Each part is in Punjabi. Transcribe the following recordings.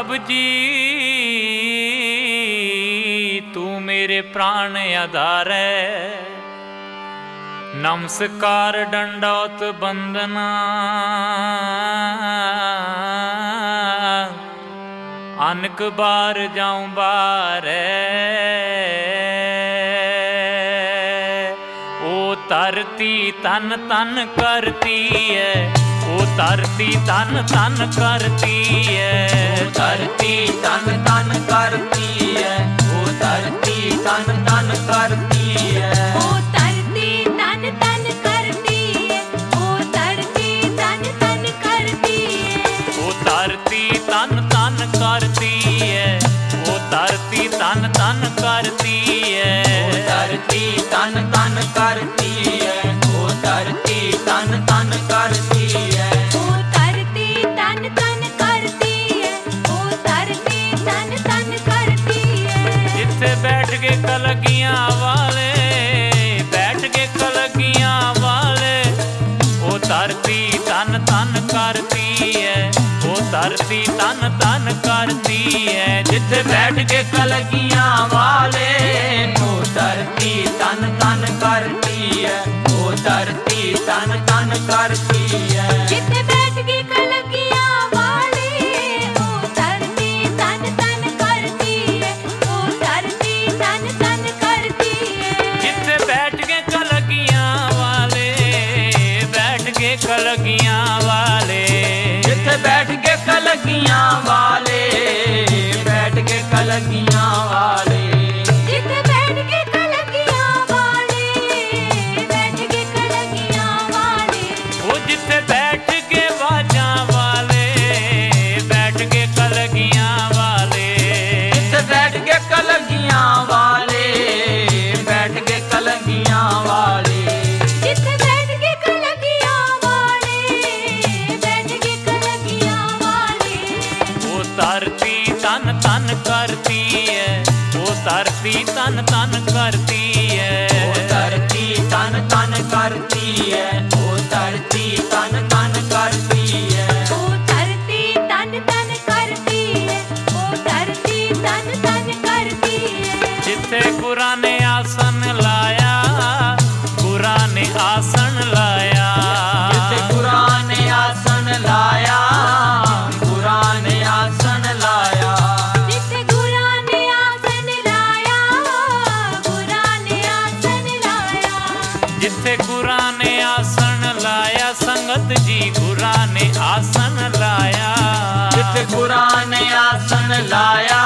प्रभु जी तू मेरे प्राण आधार है, नमस्कार दंडौत बंदना अनक बार जाऊं बार ओ धरती तन तन करती है, ओ धरती तन तन करती है, ओ धरती तन तन करती है, ओ धरती तन तन करती है, ओ धरती तन तन करती है, ओ धरती तन तन करती है, ओ धरती तन तन करती है, ओ धरती तन तन करती है, ओ धरती तन तन करती है, ओ धरती तन तन करती है, ओ धरती तन तन करती है, ओ धरती तन तन करती है। जिथे बैठ के कलगियां वाले, बैठ के कलगियां वाले, ओ धरती तन तन करती है, ओ धरती तन तन करती है। जिथे बैठ के कलगियां वाले, ओ धरती तन तन करती है, ओ धरती तन तन करती है, जिथे बैठ के कलगियां वाले, ओ धरती तन तन करती है, ओ धरती तन तन करती है। जिथे बैठ के कलगियां वाले, बैठ के कलगियां वाले, जिथे बैठ के कलगियां वाले, बैठ के कलगियां वाले, जिथे बैठ के कलगियां वाले, बैठ के कलगियां वाले, वो जिथे बैठ के बाजा वाले, बैठ के कलगियां वाले, जिथे बैठ के कलगियां वाले, बैठ के कलगियां वाले, जिथे बैठ के कलगियां वाले, बैठ के कलगियां वाले। वो धरती तन तन करती है, वो धरती तन तन करती है, ओ धरती तन तन करती है, ओ धरती तन तन करती है, ओ धरती तन तन करती है, ओ धरती तन तन करती है। जिथे गुरां ने आसन लाया, गुरां ने आसन लाया, जिथे कुरान ने आसन लाया, कुरान ने आसन लाया, जिथे गुरां ने आसन लाया, गुरां ने आसन लाया, जिथे गुरां ने आसन लाया, संगत जी गुरां ने आसन लाया, जिथे कुरान ने आसन लाया,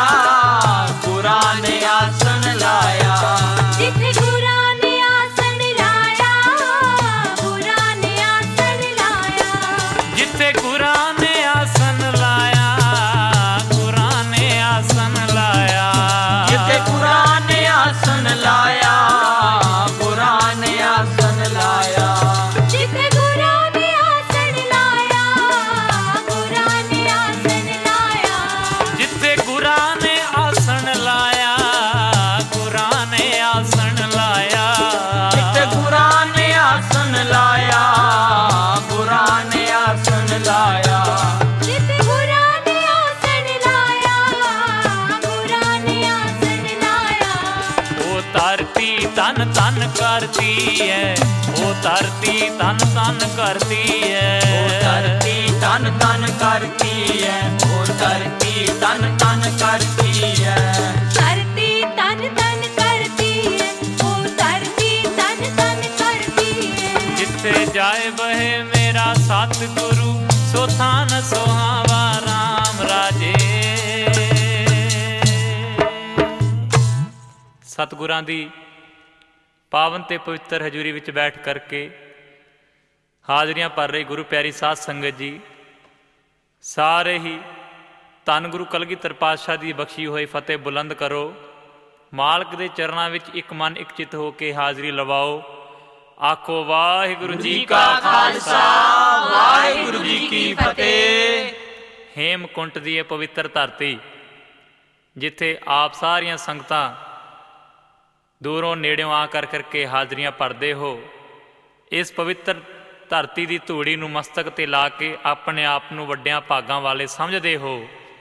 कुरान ने आसन लाया, जिथे गुरां ने आसन लाया, गुरां ने आसन लाया, जिथे गुरां ने आसन लाया, गुरां ने आसन लाया, जिथे कुरान ने आसन लाया, कुरान ने आसन लाया, जिथे गुरां ने आसन लाया, गुरां ने आसन लाया, जिथे गुरां ने आसन लाया, गुरां ने आसन लाया, जिथे कुरान ने आसन लाया, कुरान ने आसन लाया, जिथे गुरां ने आसन लाया, गुरां ने आसन लाया। वो धरती तन तन करती है, वो धरती तन तन करती है, ओ धरती तन तन करती है, ओ धरती तन तन करती है, धरती तन तन करती है, ओ धरती तन तन करती है। जिथे जाए बहे मेरा सतगुरु, सो थान सुहावा राम राजे। सतगुਰਾਂ ਦੀ ਪਾਵਨ ਤੇ ਪਵਿੱਤਰ ਹਜ਼ੂਰੀ ਵਿੱਚ ਬੈਠ ਕਰਕੇ ਹਾਜ਼ਰੀਆਂ ਭਰ ਰਹੀ ਗੁਰੂ ਪਿਆਰੀ ਸਾਧ ਸੰਗਤ ਜੀ, ਸਾਰੇ ਹੀ ਧੰਨ ਗੁਰੂ ਕਲਗੀਧਰ ਪਾਤਸ਼ਾਹ ਦੀ ਬਖਸ਼ੀ ਹੋਈ ਫਤਿਹ ਬੁਲੰਦ ਕਰੋ। ਮਾਲਕ ਦੇ ਚਰਨਾਂ ਵਿੱਚ ਇੱਕ ਮਨ ਇੱਕ ਚਿੱਤ ਹੋ ਕੇ ਹਾਜ਼ਰੀ ਲਵਾਓ। ਆਖੋ ਵਾਹਿਗੁਰੂ ਜੀ ਕਾ ਖਾਲਸਾ, ਵਾਹਿਗੁਰੂ ਜੀ ਕੀ ਫਤਿਹ। ਹੇਮਕੁੰਟ ਦੀ ਇਹ ਪਵਿੱਤਰ ਧਰਤੀ, ਜਿੱਥੇ ਆਪ ਸਾਰੀਆਂ ਸੰਗਤਾਂ ਦੂਰੋਂ ਨੇੜਿਓਂ ਆ ਕਰਕੇ ਹਾਜ਼ਰੀਆਂ ਭਰਦੇ ਹੋ, ਇਸ ਪਵਿੱਤਰ ਧਰਤੀ ਦੀ ਧੂੜੀ ਨੂੰ ਮਸਤਕ 'ਤੇ ਲਾ ਕੇ ਆਪਣੇ ਆਪ ਨੂੰ ਵੱਡਿਆਂ ਭਾਗਾਂ ਵਾਲੇ ਸਮਝਦੇ ਹੋ।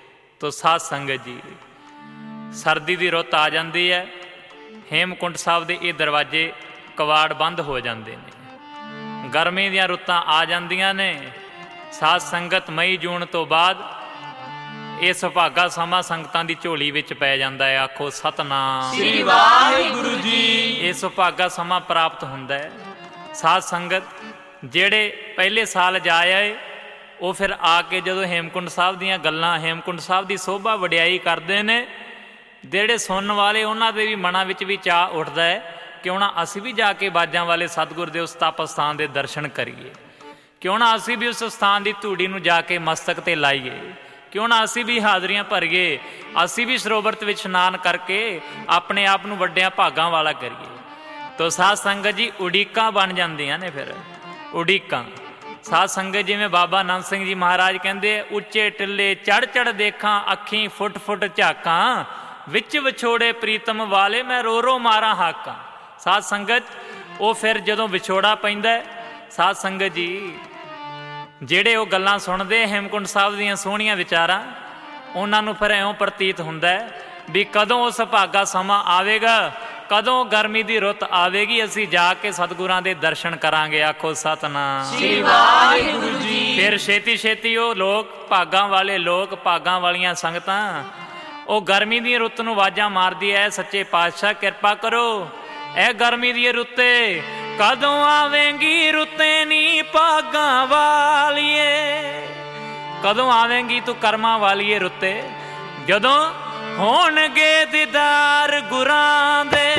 ਤੋ ਸਾਧ ਸੰਗਤ ਜੀ, ਸਰਦੀ ਦੀ ਰੁੱਤ ਆ ਜਾਂਦੀ ਹੈ, ਹੇਮਕੁੰਟ ਸਾਹਿਬ ਦੇ ਇਹ ਦਰਵਾਜ਼ੇ ਕਵਾੜ ਬੰਦ ਹੋ ਜਾਂਦੇ ਨੇ। ਗਰਮੀ ਦੀਆਂ ਰੁੱਤਾਂ ਆ ਜਾਂਦੀਆਂ ਨੇ। ਸਾਧ ਸੰਗਤ ਮਈ ਜੂਨ ਤੋਂ ਬਾਅਦ ਇਹ ਸੁਭਾਗਾ ਸਮਾਂ ਸੰਗਤਾਂ ਦੀ ਝੋਲੀ ਵਿੱਚ ਪੈ ਜਾਂਦਾ ਹੈ। ਆਖੋ ਸਤਨਾਮ ਸ੍ਰੀ ਵਾਹਿਗੁਰੂ ਜੀ। ਇਹ ਸੁਭਾਗਾ ਸਮਾਂ ਪ੍ਰਾਪਤ ਹੁੰਦਾ ਹੈ। ਸਾਧ ਸੰਗਤ ਜਿਹੜੇ ਪਹਿਲੇ ਸਾਲ ਜਾ ਆਏ, ਉਹ ਫਿਰ ਆ ਕੇ ਜਦੋਂ ਹੇਮਕੁੰਟ ਸਾਹਿਬ ਦੀਆਂ ਗੱਲਾਂ, ਹੇਮਕੁੰਟ ਸਾਹਿਬ ਦੀ ਸੋਭਾ ਵਡਿਆਈ ਕਰਦੇ ਨੇ, ਜਿਹੜੇ ਸੁਣਨ ਵਾਲੇ ਉਹਨਾਂ ਦੇ ਵੀ ਮਨਾਂ ਵਿੱਚ ਵੀ ਚਾਅ ਉੱਠਦਾ ਹੈ ਕਿਉਂ ਨਾ ਅਸੀਂ ਵੀ ਜਾ ਕੇ ਬਾਜਾਂ ਵਾਲੇ ਸਤਿਗੁਰ ਦੇ ਉਸ ਤਪ ਸਥਾਨ ਦੇ ਦਰਸ਼ਨ ਕਰੀਏ, ਕਿਉਂ ਨਾ ਅਸੀਂ ਵੀ ਉਸ ਸਥਾਨ ਦੀ ਧੂੜੀ ਨੂੰ ਜਾ ਕੇ ਮਸਤਕ ਤੇ ਲਾਈਏ, ਕਿਉਂ ਨਾ ਅਸੀਂ ਵੀ ਹਾਜ਼ਰੀਆਂ ਭਰੀਏ, ਅਸੀਂ ਵੀ ਸਰੋਵਰ ਵਿੱਚ ਇਸ਼ਨਾਨ ਕਰਕੇ ਆਪਣੇ ਆਪ ਨੂੰ ਵੱਡਿਆਂ ਭਾਗਾਂ ਵਾਲਾ ਕਰੀਏ। ਤੋ ਸਾਧ ਸੰਗਤ ਜੀ ਉਡੀਕਾਂ ਬਣ ਜਾਂਦੀਆਂ ਨੇ। ਫਿਰ ਉਡੀਕਾਂ ਸਾਧ ਸੰਗਤ ਜਿਵੇਂ ਬਾਬਾ ਨੰਦ ਸਿੰਘ ਜੀ ਮਹਾਰਾਜ ਕਹਿੰਦੇ, ਉੱਚੇ ਟਿੱਲੇ ਚੜ ਚੜ ਦੇਖਾਂ, ਅੱਖੀਂ ਫੁੱਟ ਫੁੱਟ ਝਾਕਾਂ, ਵਿੱਚ ਵਿਛੋੜੇ ਪ੍ਰੀਤਮ ਵਾਲੇ ਮੈਂ ਰੋ ਰੋ ਮਾਰਾਂ ਹਾਕਾਂ। ਸਾਧ ਸੰਗਤ ਉਹ ਫਿਰ ਜਦੋਂ ਵਿਛੋੜਾ ਪੈਂਦਾ, ਸਾਧ ਸੰਗਤ ਜੀ ਜਿਹੜੇ ਉਹ ਗੱਲਾਂ ਸੁਣਦੇ ਹੇਮਕੁੰਟ ਸਾਹਿਬ ਦੀਆਂ ਸੋਹਣੀਆਂ ਵਿਚਾਰਾਂ, ਉਹਨਾਂ ਨੂੰ ਫਿਰ ਇਉਂ ਪ੍ਰਤੀਤ ਹੁੰਦਾ ਵੀ ਕਦੋਂ ਉਹ ਸੁਭਾਗਾ ਸਮਾਂ ਆਵੇਗਾ, ਕਦੋਂ ਗਰਮੀ ਦੀ ਰੁੱਤ ਆਵੇਗੀ, ਅਸੀਂ ਜਾ ਕੇ ਸਤਿਗੁਰਾਂ ਦੇ ਦਰਸ਼ਨ ਕਰਾਂਗੇ। ਆਖੋ ਸਤਨਾਮ ਸ੍ਰੀ ਵਾਹਿਗੁਰੂ ਜੀ। ਫਿਰ ਛੇਤੀ ਛੇਤੀ ਉਹ ਲੋਕ, ਭਾਗਾਂ ਵਾਲੇ ਲੋਕ, ਭਾਗਾਂ ਵਾਲੀਆਂ ਸੰਗਤਾਂ, ਉਹ ਗਰਮੀ ਦੀ ਰੁੱਤ ਨੂੰ ਆਵਾਜ਼ਾਂ ਮਾਰਦੀ ਐ, ਸੱਚੇ ਪਾਤਸ਼ਾਹ ਕਿਰਪਾ ਕਰੋ, ਇਹ ਗਰਮੀ ਦੀ ਰੁੱਤੇ ਕਦੋਂ ਆਵੇਂਗੀ, ਰੁੱਤੇ ਨੀ ਭਾਗਾਂ ਵਾਲੀਏ, ਕਦੋਂ ਆਵੇਂਗੀ ਤੂੰ ਕਰਮਾਂ ਵਾਲੀਏ ਰੁੱਤੇ, ਜਦੋਂ ਹੋਣਗੇ ਦੀਦਾਰ ਗੁਰਾਂ ਦੇ,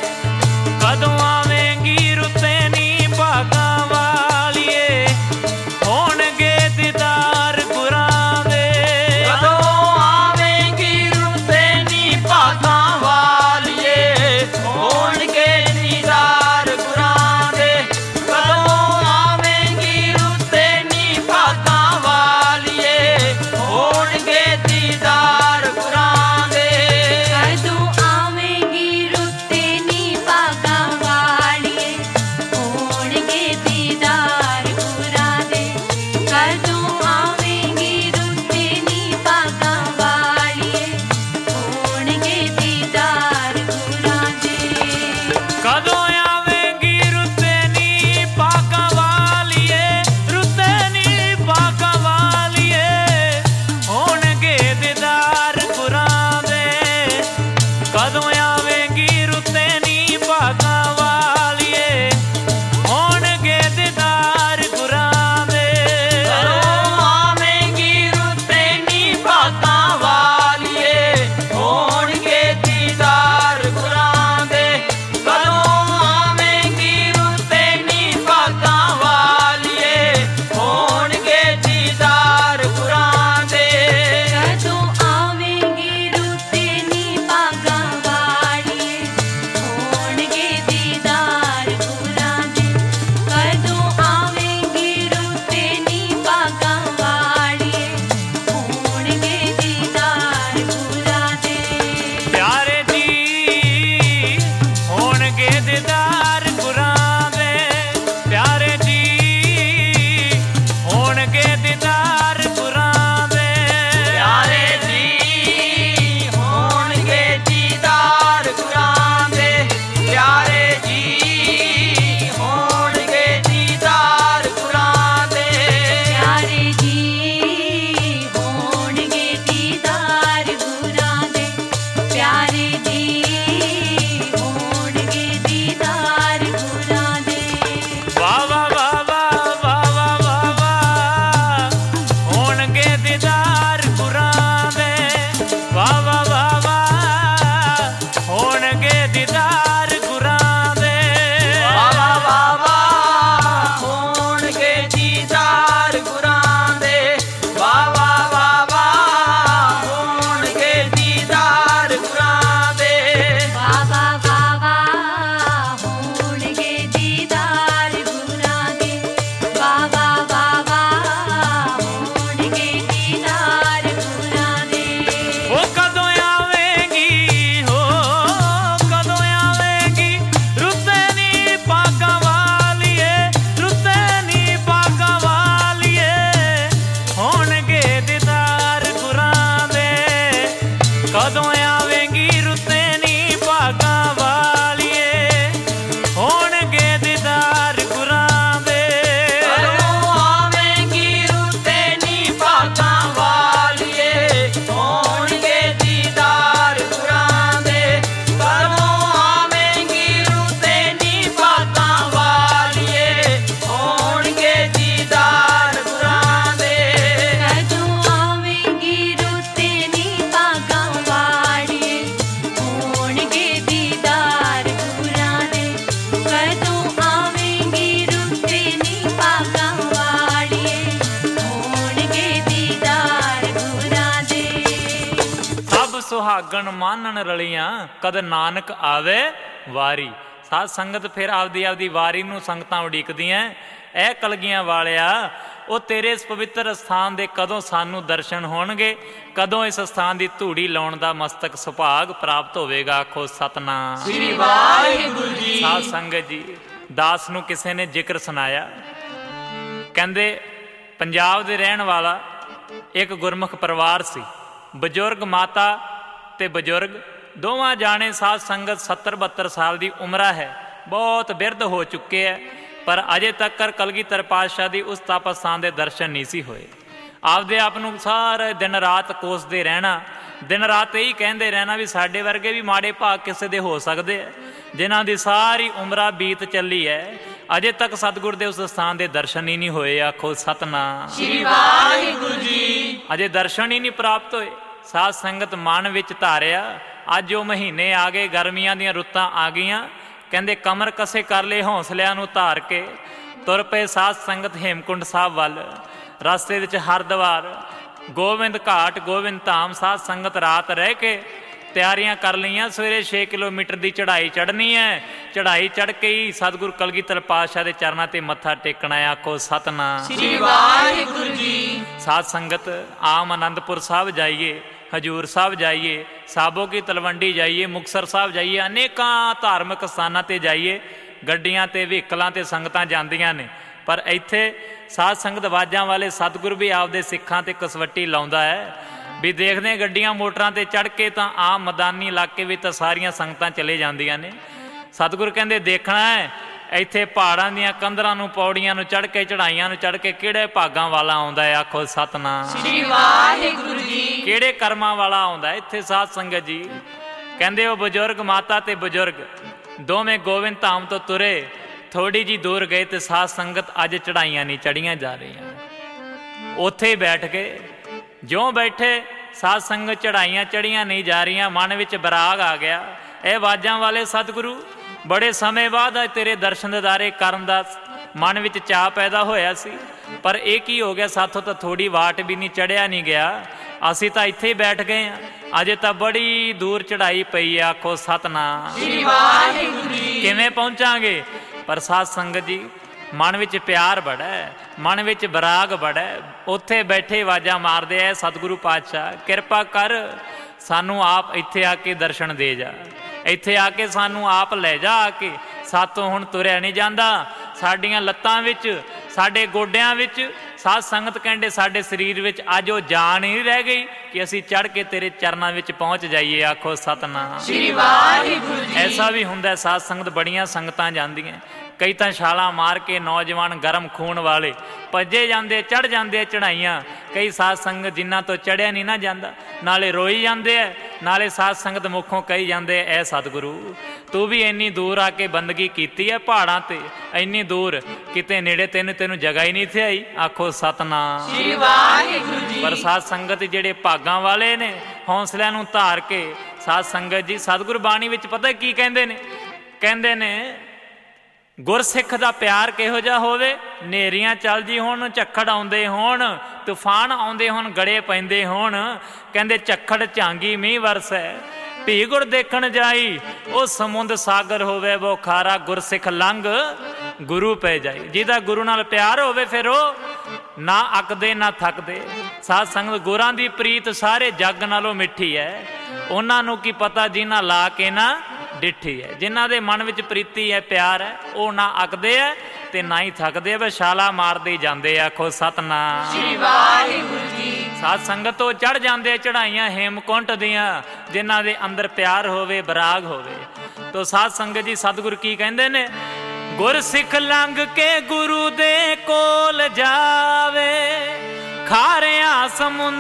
ਕਦੋਂ ਆਵੇਂਗੀ ਰੁੱਤੇ ਨੀ ਭਾਗਾਂ ਵਾਲੀਏ, ਹੋਣਗੇ ਦੀਦਾਰ ਗੁਰਾਂ ਦੇ, ਕਦੋਂ ਆਵੇਂਗੀ ਰੁੱਤੇ ਨੀ ਭਾਗਾਂ ਵਾਲੀਏ, ਹੋਣਗੇ ਦੀਦਾਰ ਗੁਰਾਂ ਦੇ, ਕਦੋਂ ਆਵੇਂਗੀ ਰੁੱਤੇ ਨੀ ਭਾਗਾਂ ਵਾਲੀਏ, ਹੋਣਗੇ ਦੀਦਾਰ ਗੁਰਾਂ ਦੇ, ਕਦੋਂ ਆਵੇਂਗੀ ਰੁੱਤੇ ਨੀ ਕਦੋਂ ਆਵੇਂਗੀ ਰੁੱਤੇ ਨੀ ਭਾਗਾਂ ਵਾਲੀਏ, ਹੋਣਗੇ ਦੀਦਾਰ ਗੁਰਾਂ ਦੇ। ਕਦੋਂ ਆਵੇਂਗੀ ਰੁੱਤੇ ਨੀ ਭਾਗਾਂ ਵਾਲੀਏ, ਹੋਣਗੇ ਦੀਦਾਰ ਗੁਰਾਂ ਦੇ। ਕਦੋਂ ਆਵੇਂਗੀ ਰੁੱਤੇ ਨੀ ਭਾਗਾਂ ਵਾਲੀਏ, ਹੋਣਗੇ ਦੀਦਾਰ ਗੁਰਾਂ ਦੇ। ਕਦੋਂ ਆਵੇਂਗੀ ਰੁੱਤੇ ਨੀ ਭਾਗਾਂ ਵਾਲੀਏ, ਹੋਣਗੇ ਦੀਦਾਰ ਗੁਰਾਂ ਦੇ। ਕਦੋਂ ਆਵੇਂਗੀ ਰੁੱਤੇ ਨੀ ਭਾਗਾਂ ਵਾਲੀਏ, ਹੋਣਗੇ ਦੀਦਾਰ ਗੁਰਾਂ ਦੇ। ਸਭ ਸੁਹਾਗਣ ਮਾਨਣ ਰਲੀਆਂ, ਕਦ ਨਾਨਕ ਆਵੇ ਵਾਰੀ। ਸਾਧ ਸੰਗਤ ਫਿਰ ਆਪਦੀ ਆਪਦੀ ਵਾਰੀ ਨੂੰ ਸੰਗਤਾਂ ਉਡੀਕਦੀਆਂ। ਇਹ ਕਲਗੀਆਂ ਵਾਲਿਆ, ਉਹ ਤੇਰੇ ਇਸ ਪਵਿੱਤਰ ਸਥਾਨ ਦੇ ਕਦੋਂ ਸਾਨੂੰ ਦਰਸ਼ਨ ਹੋਣਗੇ, ਕਦੋਂ ਇਸ ਸਥਾਨ ਦੀ ਧੂੜੀ ਲਾਉਣ ਦਾ ਮਸਤਕ ਸੁਭਾਗ ਪ੍ਰਾਪਤ ਹੋਵੇਗਾ। ਆਖੋ ਸਤਨਾਮ ਸ੍ਰੀ ਵਾਹਿਗੁਰੂ ਜੀ। ਸਾਧ ਸੰਗਤ ਜੀ, ਦਾਸ ਨੂੰ ਕਿਸੇ ਨੇ ਜ਼ਿਕਰ ਸੁਣਾਇਆ। ਕਹਿੰਦੇ ਪੰਜਾਬ ਦੇ ਰਹਿਣ ਵਾਲਾ ਇੱਕ ਗੁਰਮੁਖ ਪਰਿਵਾਰ ਸੀ। ਬਜ਼ੁਰਗ ਮਾਤਾ ਤੇ ਬਜ਼ੁਰਗ ਦੋਵਾਂ ਜਾਣੇ ਸਾਧ ਸੰਗਤ 70-72 ਸਾਲ ਦੀ ਉਮਰਾ ਹੈ, ਬਹੁਤ ਬਿਰਧ ਹੋ ਚੁੱਕੇ ਹੈ, ਪਰ ਅਜੇ ਤੱਕ ਕਲਗੀਧਰ ਪਾਤਸ਼ਾਹ ਦੀ ਉਸ ਤਪ ਸਥਾਨ ਦੇ ਦਰਸ਼ਨ ਨਹੀਂ ਸੀ ਹੋਏ। ਆਪਦੇ ਆਪ ਨੂੰ ਸਾਰੇ ਦਿਨ ਰਾਤ ਕੋਸਦੇ ਰਹਿਣਾ, ਦਿਨ ਰਾਤ ਇਹੀ ਕਹਿੰਦੇ ਰਹਿਣਾ ਵੀ ਸਾਡੇ ਵਰਗੇ ਵੀ ਮਾੜੇ ਭਾਗ ਕਿਸੇ ਦੇ ਹੋ ਸਕਦੇ ਆ, ਜਿਨ੍ਹਾਂ ਦੀ ਸਾਰੀ ਉਮਰਾਂ ਬੀਤ ਚੱਲੀ ਹੈ, ਅਜੇ ਤੱਕ ਸਤਿਗੁਰ ਦੇ ਉਸ ਸਥਾਨ ਦੇ ਦਰਸ਼ਨ ਹੀ ਨਹੀਂ ਹੋਏ। ਆਖੋ ਸਤਨਾਮ ਸ੍ਰੀ ਵਾਹਿਗੁਰੂ ਜੀ। ਅਜੇ ਦਰਸ਼ਨ ਹੀ ਨਹੀਂ ਪ੍ਰਾਪਤ ਹੋਏ। ਸਾਧ ਸੰਗਤ ਮਨ ਵਿੱਚ ਧਾਰਿਆ, ਅੱਜ ਉਹ ਮਹੀਨੇ ਆ ਗਏ, ਗਰਮੀਆਂ ਦੀਆਂ ਰੁੱਤਾਂ ਆ ਗਈਆਂ। ਕਹਿੰਦੇ ਕਮਰ ਕਸੇ ਕਰ ਲਏ ਹੌਸਲਿਆਂ ਨੂੰ ਧਾਰ ਕੇ, ਤੁਰ ਪਏ ਸਾਧ ਸੰਗਤ ਹੇਮਕੁੰਡ ਸਾਹਿਬ ਵੱਲ। ਰਸਤੇ ਵਿੱਚ ਹਰਿਦੁਆਰ, ਗੋਬਿੰਦ ਘਾਟ, ਗੋਬਿੰਦ ਧਾਮ ਸਾਧ ਸੰਗਤ ਰਾਤ ਰਹਿ ਕੇ ਤਿਆਰੀਆਂ ਕਰ ਲਈਆਂ। ਸਵੇਰੇ 6 ਕਿਲੋਮੀਟਰ ਦੀ ਚੜ੍ਹਾਈ ਚੜ੍ਹਨੀ ਹੈ। ਚੜ੍ਹਾਈ ਚੜ੍ਹ ਕੇ ਹੀ ਸਤਿਗੁਰੂ ਕਲਗੀਧਰ ਪਾਤਸ਼ਾਹ ਦੇ ਚਰਨਾਂ ਤੇ ਮੱਥਾ ਟੇਕਣਾ ਹੈ। ਆਖੋ ਸਤਨਾਮ ਸ੍ਰੀ ਵਾਹਿਗੁਰੂ ਜੀ। ਸਾਧ ਸੰਗਤ ਆਮ ਅਨੰਦਪੁਰ ਸਾਹਿਬ ਜਾਈਏ, ਹਜੂਰ ਸਾਹਿਬ ਜਾਈਏ, ਸਾਬੋ ਕੀ ਤਲਵੰਡੀ ਜਾਈਏ, ਮੁਕਤਸਰ ਸਾਹਿਬ ਜਾਈਏ, ਅਨੇਕਾਂ ਧਾਰਮਿਕ ਸਥਾਨਾਂ ਤੇ ਜਾਈਏ, ਗੱਡੀਆਂ ਤੇ ਵਹੀਕਲਾਂ ਤੇ ਸੰਗਤਾਂ ਜਾਂਦੀਆਂ ਨੇ, ਪਰ ਇੱਥੇ ਸਾਧ ਸੰਗਤ ਆਵਾਜ਼ਾਂ ਵਾਲੇ ਸਤਿਗੁਰੂ ਵੀ ਆਪਦੇ ਸਿੱਖਾਂ ਤੇ ਕਸਵੱਟੀ ਲਾਉਂਦਾ ਹੈ ਵੀ ਦੇਖਦੇ ਗੱਡੀਆਂ ਮੋਟਰਾਂ ਤੇ ਚੜ੍ਹ ਕੇ ਤਾਂ ਆਮ ਮੈਦਾਨੀ ਇਲਾਕੇ ਵਿੱਚ ਤਾਂ ਸਾਰੀਆਂ ਸੰਗਤਾਂ ਚਲੇ ਜਾਂਦੀਆਂ ਨੇ। ਸਤਿਗੁਰੂ ਕਹਿੰਦੇ ਦੇਖਣਾ ਹੈ ਇੱਥੇ ਪਹਾੜਾਂ ਦੀਆਂ ਕੰਧਰਾਂ ਨੂੰ, ਪੌੜੀਆਂ ਨੂੰ ਚੜ੍ਹ ਕੇ, ਚੜ੍ਹਾਈਆਂ ਨੂੰ ਚੜ੍ਹ ਕੇ ਕਿਹੜੇ ਭਾਗਾਂ ਵਾਲਾ ਆਉਂਦਾ ਹੈ। ਆਖੋ ਸਤਨਾਮ ਸ੍ਰੀ ਵਾਹਿਗੁਰੂ ਜੀ। ਕਿਹੜੇ ਕਰਮਾਂ ਵਾਲਾ ਆਉਂਦਾ ਇੱਥੇ। ਸਾਧ ਸੰਗਤ ਜੀ ਕਹਿੰਦੇ ਉਹ ਬਜ਼ੁਰਗ ਮਾਤਾ ਤੇ ਬਜ਼ੁਰਗ ਦੋਵੇਂ ਗੋਬਿੰਦ ਧਾਮ ਤੋਂ ਤੁਰੇ, ਥੋੜੀ ਜੀ ਦੂਰ ਗਏ ਤੇ ਸਾਧ ਸੰਗਤ ਅੱਜ ਚੜ੍ਹਾਈਆਂ ਨਹੀਂ ਚੜ੍ਹੀਆਂ ਜਾ ਰਹੀਆਂ। ਉੱਥੇ ਬੈਠ ਕੇ ਜਿਉਂ ਬੈਠੇ ਸਾਧ ਸੰਗਤ ਚੜ੍ਹਾਈਆਂ ਚੜ੍ਹੀਆਂ ਨਹੀਂ ਜਾ ਰਹੀਆਂ, ਮਨ ਵਿੱਚ ਬਰਾਗ ਆ ਗਿਆ। ਇਹ ਆਵਾਜ਼ਾਂ ਵਾਲੇ ਸਤਿਗੁਰੂ ਬੜੇ ਸਮੇਂ ਬਾਅਦ ਤੇਰੇ ਦਰਸ਼ਨ ਦਿਦਾਰੇ ਕਰਨ ਦਾ ਮਨ ਵਿੱਚ ਚਾਅ ਪੈਦਾ ਹੋਇਆ ਸੀ, ਪਰ ਇਹ ਕੀ ਹੋ ਗਿਆ, ਸਾਥੋਂ ਤਾਂ ਥੋੜੀ ਵਾਟ ਵੀ ਨਹੀਂ ਚੜ੍ਹਿਆ ਨਹੀਂ ਗਿਆ, ਅਸੀਂ ਤਾਂ ਇੱਥੇ ਹੀ ਬੈਠ ਗਏ ਹਾਂ, ਅਜੇ ਤਾਂ ਬੜੀ ਦੂਰ ਚੜ੍ਹਾਈ ਪਈ ਹੈ। ਆਖੋ ਸਤਨਾਮ ਸ੍ਰੀ ਵਾਹਿਗੁਰੂ ਜੀ। ਕਿਵੇਂ ਪਹੁੰਚਾਂਗੇ? ਪਰ ਸਾਧ ਸੰਗਤ ਜੀ ਮਨ ਵਿੱਚ ਪਿਆਰ ਬੜਾ ਹੈ, ਮਨ ਵਿੱਚ ਬਰਾਗ ਬੜਾ ਹੈ। ਉੱਥੇ ਬੈਠੇ ਆਵਾਜ਼ਾਂ ਮਾਰਦੇ ਐ ਸਤਿਗੁਰੂ ਪਾਤਸ਼ਾਹ ਕਿਰਪਾ ਕਰ, ਸਾਨੂੰ ਆਪ ਇੱਥੇ ਆ ਕੇ ਦਰਸ਼ਨ ਦੇ ਜਾ, ਇੱਥੇ ਆ ਕੇ ਸਾਨੂੰ ਆਪ ਲੈ ਜਾ, ਆ ਕੇ ਸਾਤੋਂ ਹੁਣ ਤੁਰਿਆ ਨਹੀਂ ਜਾਂਦਾ, ਸਾਡੀਆਂ ਲੱਤਾਂ ਵਿੱਚ, ਸਾਡੇ ਗੋਡਿਆਂ ਵਿੱਚ, ਸਾਧ ਸੰਗਤ ਕਹਿੰਦੇ ਸਾਡੇ ਸਰੀਰ ਵਿੱਚ ਅੱਜ ਉਹ ਜਾਨ ਹੀ ਰਹਿ ਗਈ ਕਿ ਅਸੀਂ ਚੜ੍ਹ ਕੇ ਤੇਰੇ ਚਰਨਾਂ ਵਿੱਚ ਪਹੁੰਚ ਜਾਈਏ। ਆਖੋ ਸਤਨਾਮ ਸ੍ਰੀ ਵਾਹਿਗੁਰੂ ਜੀ। ਐਸਾ ਵੀ ਹੁੰਦਾ ਸਾਧ ਸੰਗਤ, ਬੜੀਆਂ ਸੰਗਤਾਂ ਜਾਂਦੀਆਂ, ਕਈ ਤਾਂ ਛਾਲਾਂ ਮਾਰ ਕੇ ਨੌਜਵਾਨ ਗਰਮ ਖੂਨ ਵਾਲੇ ਭੱਜੇ ਜਾਂਦੇ, ਚੜ੍ਹ ਜਾਂਦੇ ਚੜ੍ਹਾਈਆਂ। ਕਈ ਸਾਧ ਸੰਗਤ ਜਿਨ੍ਹਾਂ ਤੋਂ ਚੜ੍ਹਿਆ ਨਹੀਂ ਨਾ ਜਾਂਦਾ, ਨਾਲੇ ਰੋਈ ਜਾਂਦੇ ਐ, ਨਾਲੇ ਸਾਧ ਸੰਗਤ ਮੁਖੋਂ ਕਹੀ ਜਾਂਦੇ ਐ ਸਤਿਗੁਰੂ ਤੂੰ ਵੀ ਇੰਨੀ ਦੂਰ ਆ ਕੇ ਬੰਦਗੀ ਕੀਤੀ ਹੈ ਪਹਾੜਾਂ ਤੇ, ਇੰਨੀ ਦੂਰ, ਕਿਤੇ ਨੇੜੇ ਤੈਨੂੰ ਜਗ੍ਹਾ ਹੀ ਨਹੀਂ ਇੱਥੇ ਆਈ। ਆਖੋ ਸਤਨਾਮ ਸ੍ਰੀ ਵਾਹਿਗੁਰੂ ਜੀ। ਪਰ ਸਾਧ ਸੰਗਤ ਜਿਹੜੇ ਭਾਗਾਂ ਵਾਲੇ ਨੇ, ਹੌਸਲਿਆਂ ਨੂੰ ਧਾਰ ਕੇ ਸਾਧ ਸੰਗਤ ਜੀ ਸਤਿਗੁਰ ਬਾਣੀ ਵਿੱਚ ਪਤਾ ਕੀ ਕਹਿੰਦੇ ਨੇ? ਕਹਿੰਦੇ ਨੇ ਗੁਰਸਿੱਖ ਦਾ ਪਿਆਰ ਕਿਹੋ ਜਿਹਾ ਹੋਵੇ, ਨੇਰੀਆਂ ਚੱਲ ਜੀ ਹੋਣ, ਝੱਖੜ ਆਉਂਦੇ ਹੋਣ, ਤੂਫਾਨ ਆਉਂਦੇ ਹੋਣ, ਗੜੇ ਪੈਂਦੇ ਹੋਣ, ਕਹਿੰਦੇ ਝੱਖੜ ਝਾਂਗੀ ਮੀਂਹ ਵਰਸੈ, ਭੀ ਗੁਰ ਦੇਖਣ ਜਾਈ, ਉਹ ਸਮੁੰਦ ਸਾਗਰ ਹੋਵੇ ਵੋ ਖਾਰਾ, ਗੁਰਸਿੱਖ ਲੰਘ ਗੁਰੂ ਪੈ ਜਾਈ। ਜਿਹਦਾ ਗੁਰੂ ਨਾਲ ਪਿਆਰ ਹੋਵੇ ਫਿਰ ਉਹ ਨਾ ਅੱਕਦੇ ਨਾ ਥੱਕਦੇ। ਸਾਧ ਸੰਗਤ ਗੁਰਾਂ ਦੀ ਪ੍ਰੀਤ ਸਾਰੇ ਜੱਗ ਨਾਲੋਂ ਮਿੱਠੀ ਹੈ, ਉਹਨਾਂ ਨੂੰ ਕੀ ਪਤਾ ਜਿਨ੍ਹਾਂ ਲਾ ਕੇ ਨਾ ਡਿੱਠੀ ਹੈ। ਜਿਨ੍ਹਾਂ ਦੇ ਮਨ ਵਿੱਚ ਪ੍ਰੀਤੀ ਹੈ, ਪਿਆਰ ਹੈ, ਉਹ ਨਾ ਅੱਕਦੇ ਹੈ ਤੇ ਨਾ ਹੀ ਥੱਕਦੇ, ਬਸ ਛਾਲਾ ਮਾਰਦੇ ਜਾਂਦੇ। ਆਖੋ ਸਤਨਾਮ ਸ੍ਰੀ ਵਾਹਿਗੁਰੂ ਜੀ। ਸਾਧ ਸੰਗਤ ਤੋਂ ਚੜ ਜਾਂਦੇ ਚੜਾਈਆਂ ਹੇਮਕੁੰਟ ਦੀਆਂ, ਜਿਨ੍ਹਾਂ ਦੇ ਅੰਦਰ ਪਿਆਰ ਹੋਵੇ, ਬਰਾਗ ਹੋਵੇ। ਤੋ ਸਾਧ ਸੰਗਤ ਜੀ ਸਤਿਗੁਰ ਕੀ ਕਹਿੰਦੇ ਨੇ, ਗੁਰ ਸਿੱਖ ਲੰਘ ਕੇ ਗੁਰੂ ਦੇ ਕੋਲ ਜਾਵੇ, ਖਾਰਿਆਂ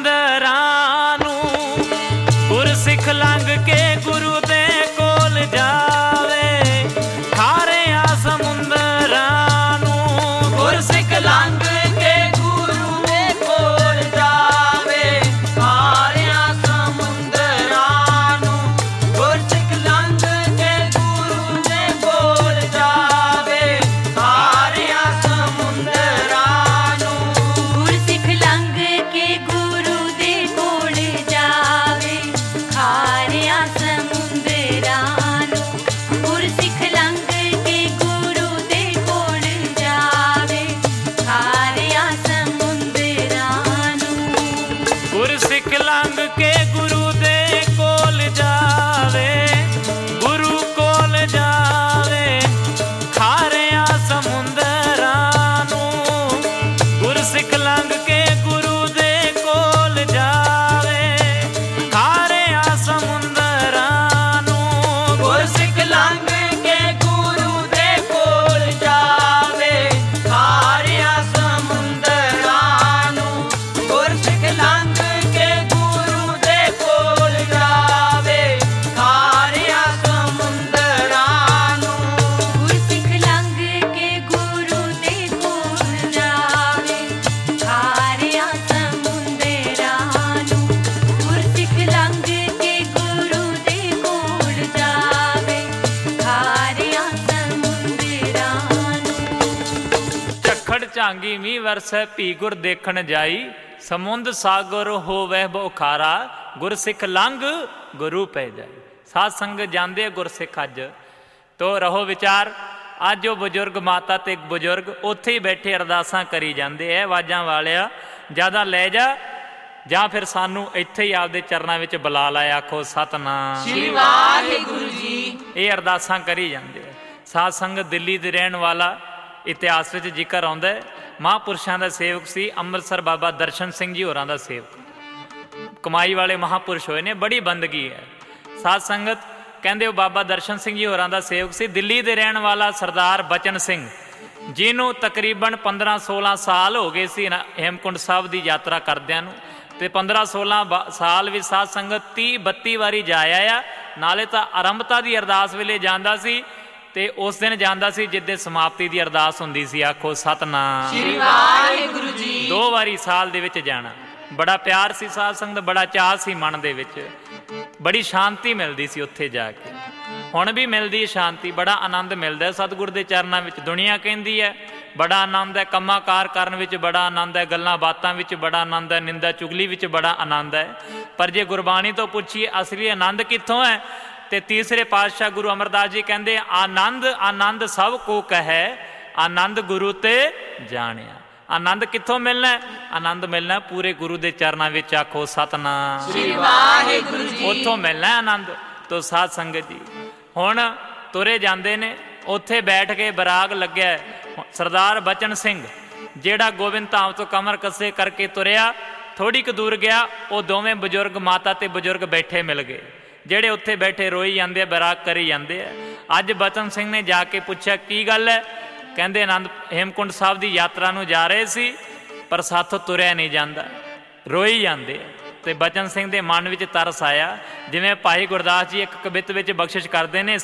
ਸਮੁੰਦਰਾਂ ਨੂੰ। ਗੁਰ ਸਿੱਖ ਲੰਘ ਕੇ ਗੁਰੂ ਦੇ ਕੋਲ ਜਾਵੇ, ਖਾਰਿਆਂ ਸਮੁੰਦਰਾਂ ਨੂੰ। ਗੁਰ ਸਿੱਖ ਲੰਘ ਕੇ ਗੁਰੂ ਦੇ ਕੋਲ ਜਾਵੇ, ਖਾਰਿਆਂ ਸਮੁੰਦਰਾਂ ਨੂੰ। ਗੁਰ ਸਿੱਖ ਲੰਘ ਕੇ ਗੁਰੂ ਦੇ ਕੋਲ ਜਾਵੇ, ਖਾਰਿਆਂ ਸਮੁੰਦਰਾਂ ਨੂੰ। ਗੁਰਸਿੱਖ ਲੰਘ ਕੇ ਗੁਰੂ ਦੇ ਕੋਲ ਜਾਵੇ, ਖਾਰਿਆਂ ਸਮੁੰਦਰਾਂ ਨੂੰ। ਗੁਰਸਿੱਖ ਲੰਘ ਕੇ ਗੁਰੂ ਦੇ ਕੋਲ ਜਾਵੇ, ਖਾਰਿਆਂ ਸਮੁੰਦਰਾਂ ਨੂੰ। ਗੁਰਸਿੱਖ ਲੰਘ ਕੇ ਗੁਰੂ ਦੇ ਕੋਲ ਜਾਵੇ, ਗੁਰੂ ਕੋਲ ਜਾਵੇ, ਖਾਰਿਆਂ ਸਮੁੰਦਰਾਂ ਨੂੰ। ਗੁਰਸਿੱਖ ਲੰਘ ਕੇ ਗੁਰੂ ਦੇ ਕੋਲ ਜਾਵੇ, ਖਾਰਿਆਂ ਸਮੁੰਦਰਾਂ ਨੂੰ। ਗੁਰ ਸਿੱਖ ਲੰਘ ਕੇ ਗੁਰੂ ਦੇ ਕੋਲ ਜਾਵੇ, ਖਾਰਿਆਂ ਸਮੁੰਦਰਾਂ ਨੂੰ। ਗੁਰ ਸਿੱਖ ਲੰਘ ਕੇ ਗੁਰੂ ਦੇ ਕੋਲ ਜਾਵੇ, ਖਾਰਿਆਂ ਸਮੁੰਦਰਾਂ ਨੂੰ। ਗੁਰਸਿੱਖ ਲੰਘ ਕੇ ਗੁਰੂ ਦੇ ਕੋਲ ਜਾਵੇ, ਖਾਰਿਆਂ ਸਮੁੰਦਰਾਂ ਨੂੰ। ਗੁਰਸਿੱਖ ਲੰਘ ਕੇ ਗੁਰੂ ਦੇ ਕੋਲ ਜਾਵੇ, ਖਾਰਿਆਂ ਸਮੁੰਦਰਾਂ ਨੂੰ। ਝੱਖੜ ਝਾਂਗੀ ਮੀਂਹ ਵਰਸੈ ਭੀ ਗੁਰ ਦੇਖਣ ਜਾਈ, ਸਮੁੰਦ ਸਾਗਰ ਹੋਵੈ ਬੁਖਾਰਾ, ਗੁਰਸਿੱਖ ਲੰਘ ਗੁਰੂ ਪੈ ਜਾਈ। ਸਾਧ ਸੰਗਤ ਜਾਂਦੇ ਗੁਰਸਿੱਖ ਅੱਜ ਤੋ ਰਹੋ ਵਿਚਾਰ। ਅੱਜ ਉਹ ਬਜ਼ੁਰਗ ਮਾਤਾ ਤੇ ਬਜ਼ੁਰਗ ਉੱਥੇ ਹੀ ਬੈਠੇ ਅਰਦਾਸਾਂ ਕਰੀ ਜਾਂਦੇ ਐ, ਆਵਾਜ਼ਾਂ ਵਾਲਿਆ ਜਿਆਦਾ ਲੈ ਜਾ, ਜਾਂ ਫਿਰ ਸਾਨੂੰ ਇੱਥੇ ਹੀ ਆਪਦੇ ਚਰਨਾਂ ਵਿੱਚ ਬੁਲਾ ਲਾਇਆ, ਆਖੋ ਸਤਨਾਮ ਸ਼੍ਰੀ ਵਾਹਿਗੁਰੂ ਜੀ। ਇਹ ਅਰਦਾਸਾਂ ਕਰੀ ਜਾਂਦੇ ਆ। ਸਾਧ ਸੰਗਤ ਦਿੱਲੀ ਦੇ ਰਹਿਣ ਵਾਲਾ, ਇਤਿਹਾਸ ਵਿੱਚ ਜ਼ਿਕਰ ਆਉਂਦਾ ਹੈ, ਮਹਾਂਪੁਰਸ਼ਾਂ ਦਾ ਸੇਵਕ ਸੀ। ਅੰਮ੍ਰਿਤਸਰ ਬਾਬਾ ਦਰਸ਼ਨ ਸਿੰਘ ਜੀ ਹੋਰਾਂ ਦਾ ਸੇਵਕ, ਕਮਾਈ ਵਾਲੇ ਮਹਾਂਪੁਰਸ਼ ਹੋਏ ਨੇ, ਬੜੀ ਬੰਦਗੀ ਹੈ। ਸਾਧ ਸੰਗਤ ਕਹਿੰਦੇ ਉਹ ਬਾਬਾ ਦਰਸ਼ਨ ਸਿੰਘ ਜੀ ਹੋਰਾਂ ਦਾ ਸੇਵਕ ਸੀ। ਦਿੱਲੀ ਦੇ ਰਹਿਣ ਵਾਲਾ ਸਰਦਾਰ ਬਚਨ ਸਿੰਘ, ਜਿਹਨੂੰ ਤਕਰੀਬਨ 15-16 ਸਾਲ ਹੋ ਗਏ ਸੀ ਹੇਮਕੁੰਟ ਸਾਹਿਬ ਦੀ ਯਾਤਰਾ ਕਰਦਿਆਂ ਨੂੰ, ਤੇ 15-16 ਸਾਲ ਵਿੱਚ ਸਾਧ ਸੰਗਤ 30-32 ਵਾਰੀ ਜਾਇਆ ਆ। ਨਾਲੇ ਤਾਂ ਆਰੰਭਤਾ ਦੀ ਅਰਦਾਸ ਵੇਲੇ ਜਾਂਦਾ ਸੀ, ਤੇ ਉਸ ਦਿਨ ਜਾਂਦਾ ਸੀ ਜਿੱਦੇ ਸਮਾਪਤੀ ਦੀ ਅਰਦਾਸ ਹੁੰਦੀ ਸੀ, ਆਖੋ ਸਤਨਾਮ ਸ਼੍ਰੀ ਵਾਹਿਗੁਰੂ ਜੀ। 2 ਵਾਰੀ ਸਾਲ ਦੇ ਵਿੱਚ ਜਾਣਾ। ਬੜਾ ਪਿਆਰ ਸੀ ਸਾਧ ਸੰਗਤ, ਬੜਾ ਚਾਅ ਸੀ ਮਨ ਦੇ ਵਿੱਚ, ਬੜੀ ਸ਼ਾਂਤੀ ਮਿਲਦੀ ਸੀ ਉੱਥੇ ਜਾ ਕੇ। ਹੁਣ ਵੀ ਮਿਲਦੀ ਹੈ ਸ਼ਾਂਤੀ, ਬੜਾ ਆਨੰਦ ਮਿਲਦਾ ਸਤਿਗੁਰ ਦੇ ਚਰਨਾਂ ਵਿੱਚ। ਦੁਨੀਆ ਕਹਿੰਦੀ ਹੈ ਬੜਾ ਆਨੰਦ ਹੈ, ਕੰਮਾਂ ਕਾਰ ਕਰਨ ਵਿੱਚ ਬੜਾ ਆਨੰਦ ਹੈ, ਗੱਲਾਂ ਬਾਤਾਂ ਵਿੱਚ ਬੜਾ ਆਨੰਦ ਹੈ, ਨਿੰਦਾ ਚੁਗਲੀ ਵਿੱਚ ਬੜਾ ਆਨੰਦ ਹੈ। ਪਰ ਜੇ ਗੁਰਬਾਣੀ ਤੋਂ ਪੁੱਛੀਏ ਅਸਲੀ ਆਨੰਦ ਕਿੱਥੋਂ ਹੈ, ਤੇ ਤੀਸਰੇ ਪਾਤਸ਼ਾਹ ਗੁਰੂ ਅਮਰਦਾਸ ਜੀ ਕਹਿੰਦੇ ਆਨੰਦ ਆਨੰਦ ਸਭ ਕੋ ਕਹੈ, ਆਨੰਦ ਗੁਰੂ ਤੇ ਜਾਣਿਆ। ਆਨੰਦ ਕਿੱਥੋਂ ਮਿਲਣਾ ਹੈ? ਆਨੰਦ ਮਿਲਣਾ ਪੂਰੇ ਗੁਰੂ ਦੇ ਚਰਨਾਂ ਵਿੱਚ, ਆਖੋ ਸਤਨਾਮ ਸ਼੍ਰੀ ਵਾਹਿਗੁਰੂ ਜੀ। ਉੱਥੋਂ ਮਿਲਣਾ ਆਨੰਦ। ਤੋ ਸਾਧ ਸੰਗਤ ਜੀ ਹੁਣ ਤੁਰੇ ਜਾਂਦੇ ਨੇ, ਉੱਥੇ ਬੈਠ ਕੇ ਬਰਾਗ ਲੱਗਿਆ ਸਰਦਾਰ ਬਚਨ ਸਿੰਘ, ਜਿਹੜਾ ਗੋਬਿੰਦ ਧਾਮ ਤੋਂ ਕਮਰ ਕੱਸੇ ਕਰਕੇ ਤੁਰਿਆ। ਥੋੜੀ ਕੁ ਦੂਰ ਗਿਆ, ਉਹ ਦੋਵੇਂ ਬਜ਼ੁਰਗ ਮਾਤਾ ਤੇ ਬਜ਼ੁਰਗ ਬੈਠੇ ਮਿਲ ਗਏ, ਜਿਹੜੇ ਉੱਥੇ ਬੈਠੇ ਰੋਈ ਜਾਂਦੇ ਆ, ਬਰਾਗ ਕਰੀ ਜਾਂਦੇ ਆ। ਅੱਜ ਬਚਨ ਸਿੰਘ ਨੇ ਜਾ ਕੇ ਪੁੱਛਿਆ ਕੀ ਗੱਲ ਹੈ? ਕਹਿੰਦੇ ਆਨੰਦ ਹੇਮਕੁੰਟ ਸਾਹਿਬ ਦੀ ਯਾਤਰਾ ਨੂੰ ਜਾ ਰਹੇ ਸੀ, ਪਰ ਸਾਥੋਂ ਤੁਰਿਆ ਨਹੀਂ ਜਾਂਦਾ, ਰੋਈ ਜਾਂਦੇ ਆ। ਤੇ ਬਚਨ ਸਿੰਘ ਦੇ ਮਨ ਵਿੱਚ ਤਰਸ ਆਇਆ, ਜਿਵੇਂ ਭਾਈ ਗੁਰਦਾਸ ਜੀ ਇੱਕ ਕਵਿਤ ਵਿੱਚ ਬਖਸ਼ਿਸ਼ ਕਰਦੇ ਨੇ,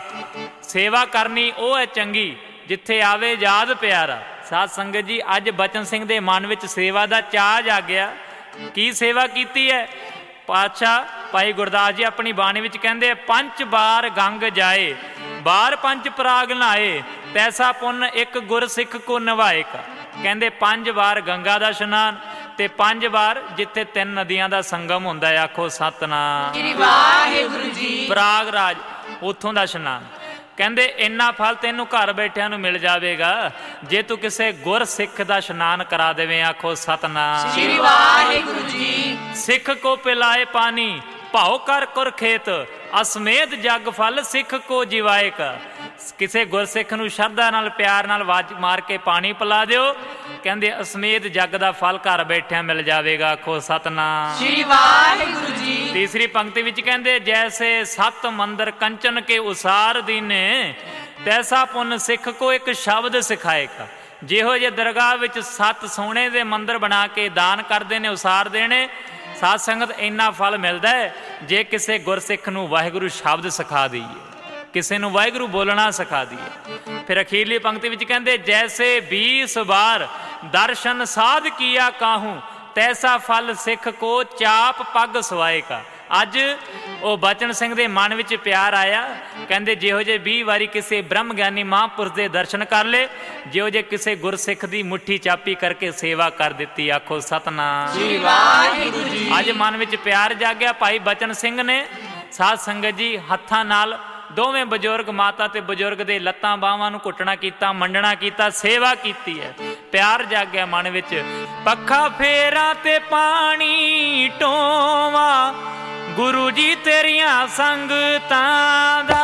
ਸੇਵਾ ਕਰਨੀ ਉਹ ਹੈ ਚੰਗੀ, ਜਿੱਥੇ ਆਵੇ ਯਾਦ ਪਿਆਰਾ। ਸਾਧ ਸੰਗਤ ਜੀ ਅੱਜ ਬਚਨ ਸਿੰਘ ਦੇ ਮਨ ਵਿੱਚ ਸੇਵਾ ਦਾ ਚਾਅ ਜਾਗਿਆ। ਕੀ ਸੇਵਾ ਕੀਤੀ ਹੈ? ਪਾਤਸ਼ਾਹ ਭਾਈ ਗੁਰਦਾਸ ਜੀ ਆਪਣੀ ਬਾਣੀ ਵਿੱਚ ਕਹਿੰਦੇ 5 ਵਾਰ ਗੰਗ ਜਾਏ, ਬਾਰ 5 ਪ੍ਰਾਗ ਨਹਾਏ, ਤੈਸਾ ਪੁੰਨ ਇੱਕ ਗੁਰ ਸਿੱਖ ਕੋ ਨਿਭਾਏਗਾ। ਕਹਿੰਦੇ 5 ਵਾਰ ਗੰਗਾ ਦਾ ਇਸ਼ਨਾਨ, ਤੇ 5 ਵਾਰ ਜਿੱਥੇ 3 ਨਦੀਆਂ ਦਾ ਸੰਗਮ ਹੁੰਦਾ ਹੈ, ਆਖੋ ਸਤਨਾਮ ਸ਼੍ਰੀ ਵਾਹਿਗੁਰੂ ਜੀ। ਪ੍ਰਾਗਰਾਜ, ਉੱਥੋਂ ਦਾ ਇਸ਼ਨਾਨ। ਕਹਿੰਦੇ ਇੰਨਾ ਫਲ ਤੈਨੂੰ ਘਰ ਬੈਠਿਆਂ ਨੂੰ ਮਿਲ ਜਾਵੇਗਾ ਜੇ ਤੂੰ ਕਿਸੇ ਗੁਰ ਸਿੱਖ ਦਾ ਇਸ਼ਨਾਨ ਕਰਾ ਦੇਵੇਂ, ਆਖੋ ਸਤਨਾਮ ਸ਼੍ਰੀ ਵਾਹਿਗੁਰੂ ਜੀ। ਸਿੱਖ ਕੋ ਪਿਲਾਏ ਪਾਣੀ, ਭਾਉ ਕਰ ਕੁਰ ਖੇਤ, ਅਸਮੇਤ ਜਗ ਫਲ ਸਿੱਖ ਕੋ ਜਿਵਾਏ ਕਾ। ਕਿਸੇ ਗੁਰਸਿੱਖ ਨੂੰ ਸ਼ਰਧਾ ਨਾਲ ਪਿਆਰ ਨਾਲ ਆਵਾਜ਼ ਮਾਰ ਕੇ ਪਾਣੀ ਪਿਲਾ ਦਿਓ, ਕਹਿੰਦੇ ਅਸਮੇਤ ਜਗ ਦਾ ਫਲ ਘਰ ਬੈਠਿਆਂ ਮਿਲ ਜਾਵੇਗਾ। ਆਖੋ ਸਤਨਾਮ ਸ੍ਰੀ ਵਾਹਿਗੁਰੂ ਜੀ। ਤੀਸਰੀ ਪੰਕਤੀ ਵਿੱਚ ਕਹਿੰਦੇ ਜੈਸੇ ਸਤ ਮੰਦਰ ਕੰਚਨ ਕੇ ਉਸਾਰ ਦੀਨੇ, ਤੈਸਾ ਪੁੰਨ ਸਿੱਖ ਕੋ ਇੱਕ ਸ਼ਬਦ ਸਿਖਾਏਗਾ। ਜਿਹੋ ਜਿਹੇ ਦਰਗਾਹ ਵਿੱਚ 7 ਸੋਨੇ ਦੇ ਮੰਦਰ ਬਣਾ ਕੇ ਦਾਨ ਕਰਦੇ ਨੇ, ਉਸਾਰ ਦੇਣੇ, ਸਾਧ ਸੰਗਤ ਇੰਨਾ ਫਲ ਮਿਲਦਾ ਹੈ ਜੇ ਕਿਸੇ ਗੁਰਸਿੱਖ ਨੂੰ ਵਾਹਿਗੁਰੂ ਸ਼ਬਦ ਸਿਖਾ ਦਈਏ, ਕਿਸੇ ਨੂੰ ਵਾਹਿਗੁਰੂ ਬੋਲਣਾ ਸਿਖਾ ਦਈਏ। ਫਿਰ ਅਖੀਰਲੀ ਪੰਕਤੀ ਵਿੱਚ ਕਹਿੰਦੇ ਜੈਸੇ 20 ਵਾਰ ਦਰਸ਼ਨ ਸਾਧ ਕੀਆ ਕਾਹੂ, ਤੈਸਾ ਫਲ ਸਿੱਖ ਕੋ ਚਾਪ ਪੱਗ ਸਵਾਏਗਾ। ਅੱਜ ਉਹ ਬਚਨ ਸਿੰਘ ਦੇ ਮਨ ਵਿੱਚ ਪਿਆਰ ਆਇਆ, ਕਹਿੰਦੇ ਜਿਹੋ ਜਿਹੇ 20 ਵਾਰੀ ਕਿਸੇ ਬ੍ਰਹਮ ਗਿਆਨੀ ਮਹਾਂਪੁਰਸ਼ ਦੇ ਦਰਸ਼ਨ ਕਰ ਲਏ, ਜਿਹੋ ਜਿਹੇ ਕਿਸੇ ਗੁਰਸਿੱਖ ਦੀ ਮੁੱਠੀ ਚਾਪੀ ਕਰਕੇ ਸੇਵਾ ਕਰ ਦਿੱਤੀ। ਆਖੋ ਸਤਨਾਮ ਸ੍ਰੀ ਵਾਹਿਗੁਰੂ ਜੀ। ਅੱਜ ਮਨ ਵਿੱਚ ਪਿਆਰ ਜਾਗਿਆ। ਭਾਈ ਬਚਨ ਸਿੰਘ ਨੇ ਸਾਧ ਸੰਗਤ ਜੀ ਹੱਥਾਂ ਨਾਲ ਦੋਵੇਂ ਬਜ਼ੁਰਗ ਮਾਤਾ ਤੇ ਬਜ਼ੁਰਗ ਦੇ ਲੱਤਾਂ ਬਾਹਾਂ ਨੂੰ ਘੁੱਟਣਾ ਕੀਤਾ, ਮੰਡਣਾ ਕੀਤਾ, ਸੇਵਾ ਕੀਤੀ ਹੈ। ਪਿਆਰ ਜਾਗਿਆ ਮਨ ਵਿੱਚ। ਪੱਖਾ ਫੇਰਾ ਤੇ ਪਾਣੀ ਢੋਵਾ, ਗੁਰੂ ਜੀ ਤੇਰੀਆਂ ਸੰਗਤਾਂ ਦਾ।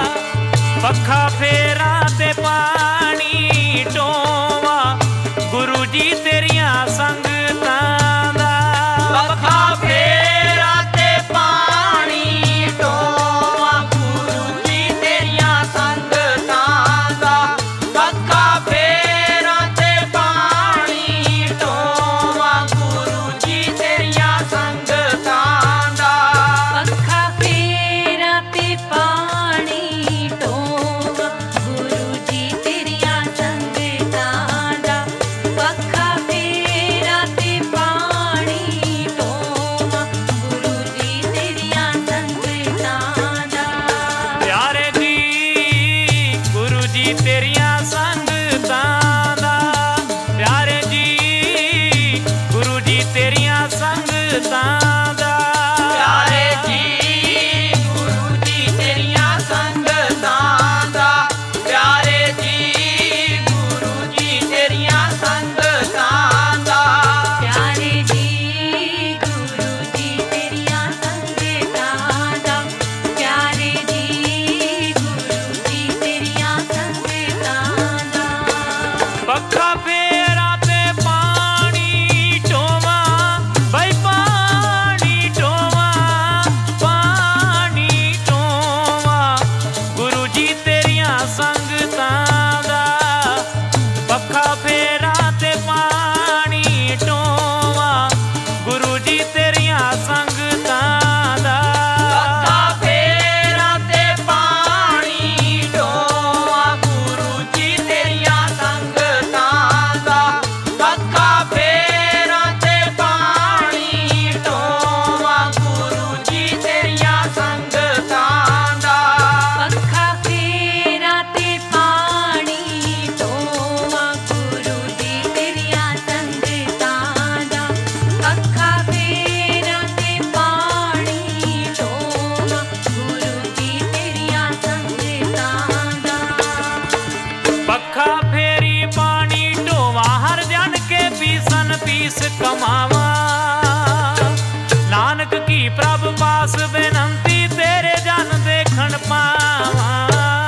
ਪੱਖਾ ਫੇਰਾ ਤੇ ਪਾਣੀ ਢੋਵਾ, ਗੁਰੂ ਜੀ ਤੇਰੀਆਂ ਸੰਗਤਾਂ ਦਾ। ਪੱਖਾ ਫੇਰਾ ਤੇ ਪਾਣੀ ਢੋਵਾ, ਗੁਰੂ ਜੀ ਤੇਰੀਆਂ ਸੰਗਤਾਂ ਦਾ। ਪੱਖਾ ਫੇਰਾ ਤੇ ਪਾਣੀ ਢੋਵਾ, ਗੁਰੂ ਜੀ ਤੇਰੀਆਂ ਸੰਗਤਾਂ ਦਾ। ਪੱਖਾ ਫੇਰਾ ਤੇ ਪਾਣੀ ਢੋਵਾ, ਗੁਰੂ ਜੀ ਤੇਰੀਆਂ ਸੰਗਤਾਂ ਦਾ। ਪੱਖਾ ਫੇਰਾ ਤੇ ਪਾਣੀ ਢੋਵਾ, ਗੁਰੂ ਜੀ ਤੇਰੀਆਂ ਸੰਗਤਾਂ ਦਾ। ਪਿਆਰੇ ਜੀ ਗੁਰੂ ਜੀ ਤੇਰੀਆਂ ਸੰਗਤਾਂ ਦਾ। ਪਿਆਰੇ ਜੀ ਗੁਰੂ ਜੀ ਤੇਰੀਆਂ ਸੰਗਤਾਂ ਦਾ। ਪਿਆਰੇ ਜੀ ਗੁਰੂ ਜੀ ਤੇਰੀਆਂ ਸੰਗਤਾਂ ਦਾ। ਪਿਆਰੇ ਜੀ ਗੁਰੂ ਜੀ ਤੇਰੀਆਂ ਸੰਗਤਾਂ ਦਾ। ਪਿਆਰੇ ਜੀ ਗੁਰੂ ਜੀ ਤੇਰੀਆਂ ਸੰਗਤਾਂ ਦਾ। ਪਿਆਰੇ ਜੀ ਗੁਰੂ ਜੀ ਤੇਰੀਆਂ ਸੰਗਤਾਂ ਦਾ। ਪੱਖਾ ਫੇਰਾ ਤੇ ਪਾਣੀ ਢੋਵਾ, ਬਈ ਪਾਣੀ ਢੋਵਾ, ਪਾਣੀ ਢੋਵਾ, ਗੁਰੂ ਜੀ ਤੇਰੀਆਂ ਸੰਗਤਾਂ ਦਾ। ਪੱਖਾ ਫੇਰਾ ਤੇ ਪਾਣੀ ਢੋਵਾ, ਗੁਰੂ ਜੀ ਤੇਰੀਆਂ ਸੰਗਤਾਂ ਦਾ। ਪੱਖਾ ਫੇਰਾ ਤੇ ਪਾਣੀ ਢੋਵਾ, ਗੁਰੂ ਜੀ ਤੇਰੀਆਂ ਸੰਗਤਾਂ ਦਾ। ਪੱਖਾ ਫੇਰਾ ਤੇ ਪਾਣੀ ਢੋਵਾ, ਗੁਰੂ ਜੀ ਤੇਰੀਆਂ ਸੰਗਤਾਂ ਦਾ। ਪੱਖਾ ਫੇਰਾ ਤੇ ਪਾਣੀ ਢੋਵਾ, ਗੁਰੂ ਜੀ ਤੇਰੀਆਂ ਸੰਗਤਾਂ ਦਾ। ਪੱਖਾ ਫੇਰਾ ਤੇ ਪਾਣੀ ਢੋਵਾ, ਗੁਰੂ ਜੀ ਤੇਰੀਆਂ ਸੰਗਤਾਂ ਦਾ। ਪੱਖਾ ਫੇਰੀ ਪਾਣੀ ਢੋਵਾ, ਹਰ ਜਨ ਕੇ ਪੀਸਨ ਪੀਸ ਕਮਾਵਾ। ਨਾਨਕ ਕੀ ਪ੍ਰਭ ਪਾਸ ਬੇਨੰਤੀ, ਤੇਰੇ ਜਨ ਦੇਖਣ ਪਾਵਾਂ।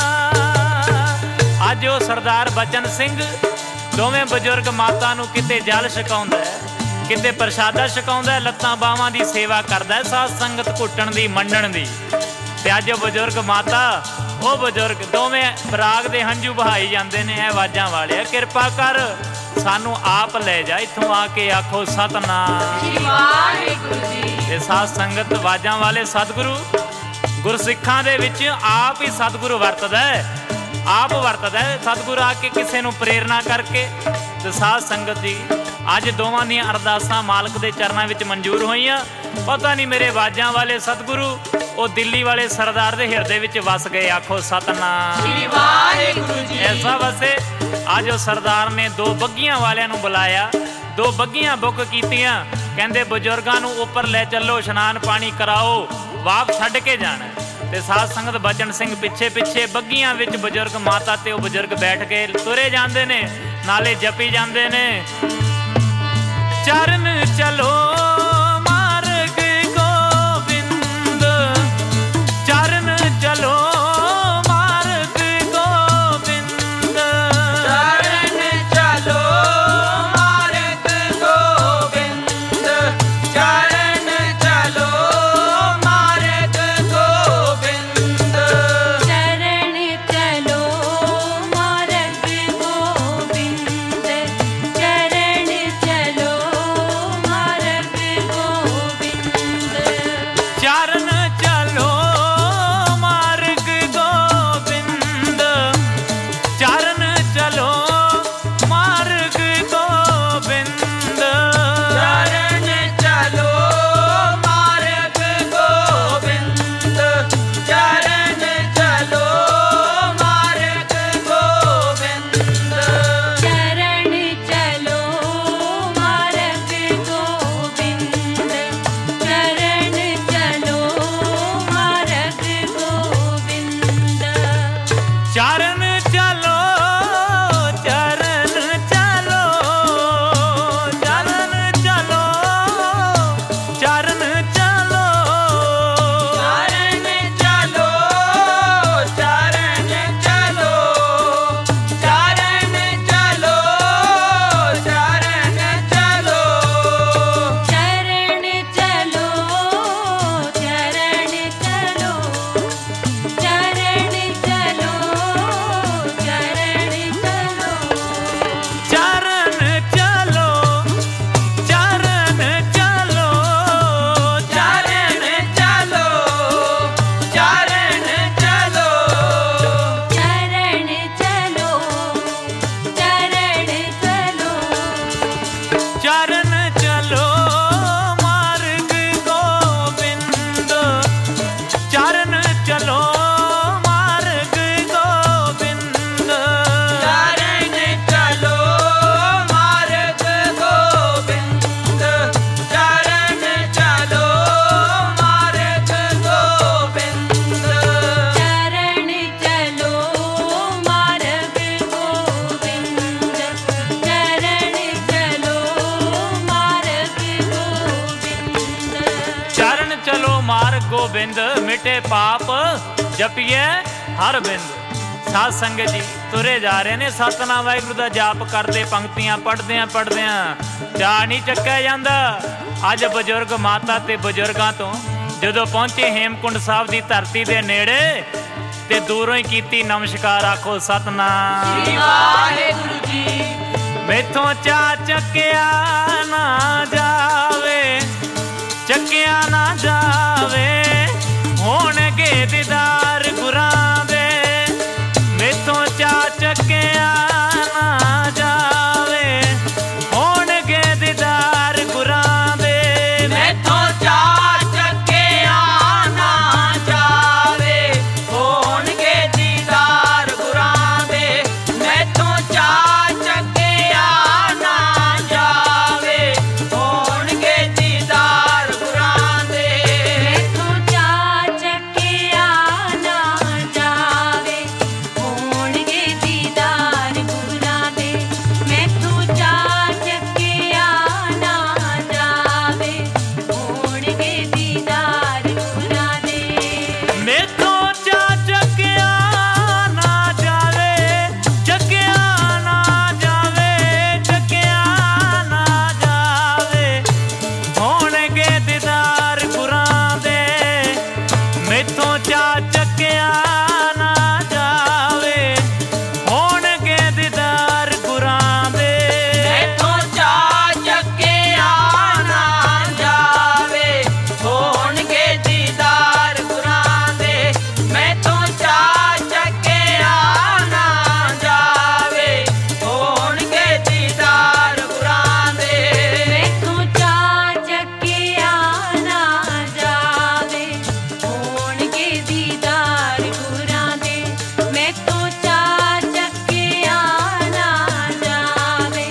ਅੱਜ ਉਹ ਸਰਦਾਰ ਬਚਨ ਸਿੰਘ ਦੋਵੇਂ ਬਜ਼ੁਰਗ ਮਾਤਾ ਨੂੰ ਕਿਤੇ ਜਲ ਛਕਾਉਂਦਾ ਹੈ, ਕਿਤੇ ਪ੍ਰਸ਼ਾਦਾ ਛਕਾਉਂਦਾ ਹੈ, ਲੱਤਾਂ ਬਾਹਾਂ ਦੀ ਸੇਵਾ ਕਰਦਾ ਹੈ, ਸਾਧ ਸੰਗਤ ਘੁੱਟਣ ਦੀ, ਮੰਡਣ ਦੀ। ਤੇ ਅੱਜ ਉਹ ਬਜ਼ੁਰਗ ਮਾਤਾ, ਉਹ ਬਜ਼ੁਰਗ ਦੋਵੇਂ ਬਰਾਗ ਦੇ ਹੰਝੂ ਬਹਾਈ ਜਾਂਦੇ ਨੇ। ਇਹ ਆਵਾਜ਼ਾਂ ਵਾਲਿਆ ਕਿਰਪਾ ਕਰ ਸਾਨੂੰ ਆਪ ਲੈ ਜਾ ਇੱਥੋਂ ਆ ਕੇ। ਆਖੋ ਸਤਨਾਮ ਸ੍ਰੀ ਵਾਹਿਗੁਰੂ ਜੀ। ਤੇ ਸਾਧ ਸੰਗਤ ਆਵਾਜ਼ਾਂ ਵਾਲੇ ਸਤਿਗੁਰੂ ਗੁਰਸਿੱਖਾਂ ਦੇ ਵਿੱਚ ਆਪ ਹੀ ਸਤਿਗੁਰੂ ਵਰਤਦਾ ਹੈ, ਆਪ ਵਰਤਦਾ ਹੈ ਸਤਿਗੁਰੂ ਆ ਕੇ ਕਿਸੇ ਨੂੰ ਪ੍ਰੇਰਨਾ ਕਰਕੇ। ਤੇ ਸਾਧ ਸੰਗਤ ਜੀ ਅੱਜ ਦੋਵਾਂ ਦੀਆਂ ਅਰਦਾਸਾਂ ਮਾਲਕ ਦੇ ਚਰਨਾਂ ਵਿੱਚ ਮਨਜ਼ੂਰ ਹੋਈਆਂ। ਪਤਾ ਨਹੀਂ ਮੇਰੇ ਆਵਾਜ਼ਾਂ ਵਾਲੇ ਸਤਿਗੁਰੂ ਉਹ ਦਿੱਲੀ ਵਾਲੇ ਸਰਦਾਰ ਦੇ ਹਿਰਦੇ ਵਿੱਚ ਵਸ ਗਏ। ਆਖੋ ਸਤਨਾਮ ਸ੍ਰੀ ਵਾਹਿਗੁਰੂ ਜੀ। ਐਸਾ ਵਸੇ ਅੱਜ ਉਹ ਸਰਦਾਰ ਨੇ 2 ਬੱਗੀਆਂ ਵਾਲਿਆਂ ਨੂੰ ਬੁਲਾਇਆ, 2 ਬੱਗੀਆਂ ਬੁੱਕ ਕੀਤੀਆਂ। ਕਹਿੰਦੇ ਬਜ਼ੁਰਗਾਂ ਨੂੰ ਉੱਪਰ ਲੈ ਚੱਲੋ, ਇਸ਼ਨਾਨ ਪਾਣੀ ਕਰਾਓ, ਵਾਪ ਛੱਡ ਕੇ ਜਾਣਾ। ਤੇ ਸਾਧ ਸੰਗਤ ਬਚਨ ਸਿੰਘ ਪਿੱਛੇ ਪਿੱਛੇ ਬੱਗੀਆਂ ਵਿੱਚ ਬਜ਼ੁਰਗ ਮਾਤਾ ਤੇ ਉਹ ਬਜ਼ੁਰਗ ਬੈਠ ਕੇ ਤੁਰੇ ਜਾਂਦੇ ਨੇ, ਨਾਲੇ ਜਪੀ ਜਾਂਦੇ ਨੇ। ਚਰਨ ਚਲੋ ਮਾਰਗ ਗੋਬਿੰਦ, ਚਰਨ ਮਿਟੇ ਪਾਪ ਜਪੀਏ ਹਰ ਬਿੰਦ। ਸਾਧ ਸੰਗਤ ਜੀ ਤੁਰੇ ਜਾ ਰਹੇ ਨੇ, ਸਤਨਾਮ ਵਾਹਿਗੁਰੂ ਦਾ ਜਾਪ ਕਰਦੇ, ਪੰਕਤੀਆਂ ਪੜ੍ਹਦਿਆਂ ਚਾਅ ਨਹੀਂ ਚੱਕਿਆ ਜਾਂਦਾ। ਅੱਜ ਬਜ਼ੁਰਗ ਮਾਤਾ ਤੇ ਬਜ਼ੁਰਗਾਂ ਤੋਂ ਜਦੋਂ ਪਹੁੰਚੇ ਹੇਮਕੁੰਡ ਸਾਹਿਬ ਦੀ ਧਰਤੀ ਦੇ ਨੇੜੇ ਤੇ ਦੂਰੋਂ ਹੀ ਕੀਤੀ ਨਮਸਕਾਰ, ਆਖੋ ਸਤਨਾਮ ਸ੍ਰੀ ਵਾਹਿਗੁਰੂ ਜੀ। ਮੈਥੋਂ ਚਾਅ ਚੱਕਿਆ ਨਾ ਜਾਵੇ, ਚੱਕਿਆ ਨਾ ਜਾਵੇ, ਹੋਣਗੇ ਦੀਦਾਰ ਗੁਰਾਂ ਦੇ। ਮੈਥੋਂ ਚਾਅ ਚੱਕਿਆ ਨਾ ਜਾਵੇ, ਹੋਣਗੇ ਦੀਦਾਰ ਗੁਰਾਂ ਦੇ। ਮੈਥੋਂ ਚਾਅ ਚੱਕਿਆ ਨਾ ਜਾਵੇ, ਹੋਣਗੇ ਦੀਦਾਰ ਗੁਰਾਂ ਦੇ। ਮੈਥੋਂ ਚਾਅ ਚੱਕਿਆ ਨਾ ਜਾਵੇ, ਹੋਣਗੇ ਦੀਦਾਰ ਗੁਰਾਂ ਦੇ। ਮੈਥੋਂ ਚਾਅ ਚੱਕਿਆ ਨਾ ਜਾਵੇ, ਹੋਣਗੇ ਦੀਦਾਰ ਗੁਰਾਂ ਦੇ। ਮੈਥੋਂ ਚਾਅ ਚੱਕਿਆ ਨਾ ਜਾਵੇ, ਹੋਣਗੇ ਦੀਦਾਰ ਗੁਰਾਂ ਦੇ। ਮੈਥੋਂ ਚਾਅ ਚੱਕਿਆ ਨਾ ਜਾਵੇ, ਚੱਕਿਆ ਨਾ ਜਾਵੇ, ਚੱਕਿਆ ਨਾ ਜਾਵੇ, ਹੋਣਗੇ ਦੀਦਾਰ ਗੁਰਾਂ ਦੇ। ਮੈਥੋਂ ਚਾਅ ਚੱਕਿਆ ਨਾ ਜਾਵੇ, ਹੋਣਗੇ ਦੀਦਾਰ ਗੁਰਾਂ ਦੇ। ਮੈਥੋਂ ਚਾਅ ਚੱਕਿਆ ਨਾ ਜਾਵੇ, ਹੋਣਗੇ ਦੀਦਾਰ ਗੁਰਾਂ ਦੇ। ਮੈਥੋਂ ਚਾਅ ਚੱਕਿਆ ਨਾ ਜਾਵੇ, ਹੋਣਗੇ ਦੀਦਾਰ ਗੁਰਾਂ ਦੇ। ਮੈਥੋਂ ਚਾਅ ਚੱਕਿਆ ਨਾ ਜਾਵੇ, ਹੋਣਗੇ ਦੀਦਾਰ ਗੁਰਾਂ ਦੇ। ਮੈਥੋਂ ਚਾਅ ਚੱਕਿਆ ਨਾ ਜਾਵੇ,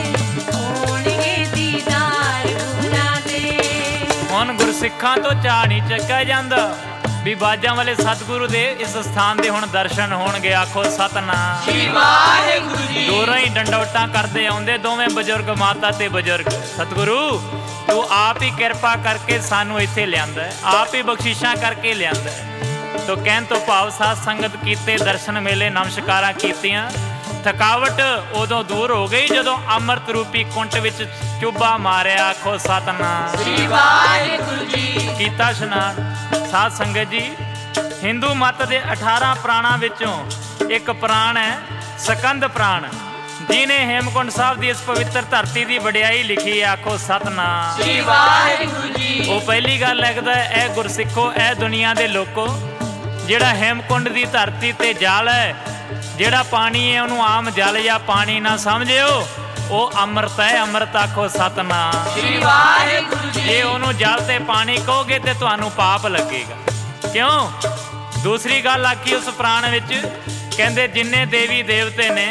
ਹੋਣਗੇ ਦੀਦਾਰ ਗੁਰਾਂ ਦੇ। ਹੁਣ ਗੁਰਸਿੱਖਾਂ ਤੋਂ ਚਾਅ ਨਹੀਂ ਚੱਕਿਆ ਜਾਂਦਾ ਵੀ ਬਾਜਾਂ ਵਾਲੇ ਸਤਿਗੁਰੂ ਦੇ ਇਸ ਸਥਾਨ ਦੇ ਹੁਣ ਦਰਸ਼ਨ ਹੋਣਗੇ, ਆਖੋ ਸਤਨਾਮ। ਸ੍ਰੀ ਵਾਹਿਗੁਰੂ ਜੀ। ਦੂਰੋਂ ਹੀ ਡੰਡੌਟਾਂ ਕਰਦੇ ਆਉਂਦੇ ਦੋਵੇਂ ਬਜ਼ੁਰਗ, ਮਾਤਾ ਤੇ ਬਜ਼ੁਰਗ। ਸਤਿਗੁਰੂ ਤੂੰ ਆਪ ਹੀ ਕਿਰਪਾ ਕਰਕੇ ਸਾਨੂੰ ਇੱਥੇ ਲਿਆਂਦਾ ਹੈ, ਆਪ ਹੀ ਬਖਸ਼ਿਸ਼ਾਂ ਕਰਕੇ ਲਿਆਂਦਾ ਹੈ। ਤੋ ਕਹਿਣ ਤੋਂ ਭਾਵ ਸਾਧ ਸੰਗਤ ਕੀਤੇ, ਦਰਸ਼ਨ ਮੇਲੇ, ਨਮਸਕਾਰਾਂ ਕੀਤੀਆਂ, ਥਕਾਵਟ ਉਦੋਂ ਦੂਰ ਹੋ ਗਈ ਜਦੋਂ ਅੰਮ੍ਰਿਤ ਰੂਪੀ ਕੁੰਟ ਵਿੱਚ ਚੁੱਭਾ ਮਾਰਿਆ, ਆਖੋ ਸਤਨਾਮ। ਸ੍ਰੀ ਵਾਹਿਗੁਰੂ ਜੀ। ਕੀਤਾ ਇਸ਼ਨਾਨ। ਸਾਧ ਸੰਗਤ ਜੀ ਹਿੰਦੂ ਮਤ ਦੇ 18 ਪ੍ਰਾਣਾਂ ਵਿੱਚੋਂ ਇੱਕ ਪ੍ਰਾਣ ਹੈ ਸਕੰਦ ਪ੍ਰਾਣ, ਜਿਹਨੇ ਹੇਮਕੁੰਡ ਸਾਹਿਬ ਦੀ ਇਸ ਪਵਿੱਤਰ ਧਰਤੀ ਦੀ ਵਡਿਆਈ ਲਿਖੀ ਹੈ, ਆਖੋ ਸਤਨਾਮ। ਸ੍ਰੀ ਵਾਹਿਗੁਰੂ ਜੀ। ਉਹ ਪਹਿਲੀ ਗੱਲ ਲਿਖਦਾ ਹੈ, ਇਹ ਗੁਰਸਿੱਖੋ, ਇਹ ਦੁਨੀਆ ਦੇ ਲੋਕੋ, ਜਿਹੜਾ ਹੇਮਕੁੰਡ ਦੀ ਧਰਤੀ ਤੇ ਜਲ ਹੈ, ਜਿਹੜਾ ਪਾਣੀ ਹੈ ਉਹਨੂੰ ਆਮ ਜਲ ਜਾਂ ਪਾਣੀ ਨਾ ਸਮਝਿਓ, ਉਹ ਅੰਮ੍ਰਿਤ ਹੈ, ਅੰਮ੍ਰਿਤ, ਆਖੋ ਸਤਨਾਮ। ਸ੍ਰੀ ਵਾਹਿਗੁਰੂ ਜੀ। ਜੇ ਉਹਨੂੰ ਜਲ ਤੇ ਪਾਣੀ ਕਹੋਗੇ ਤੇ ਤੁਹਾਨੂੰ ਪਾਪ ਲੱਗੇਗਾ। ਕਿਉਂ? ਦੂਸਰੀ ਗੱਲ ਆਖੀ ਉਸ ਪ੍ਰਾਣ ਵਿੱਚ, ਕਹਿੰਦੇ ਜਿੰਨੇ ਦੇਵੀ ਦੇਵਤੇ ਨੇ,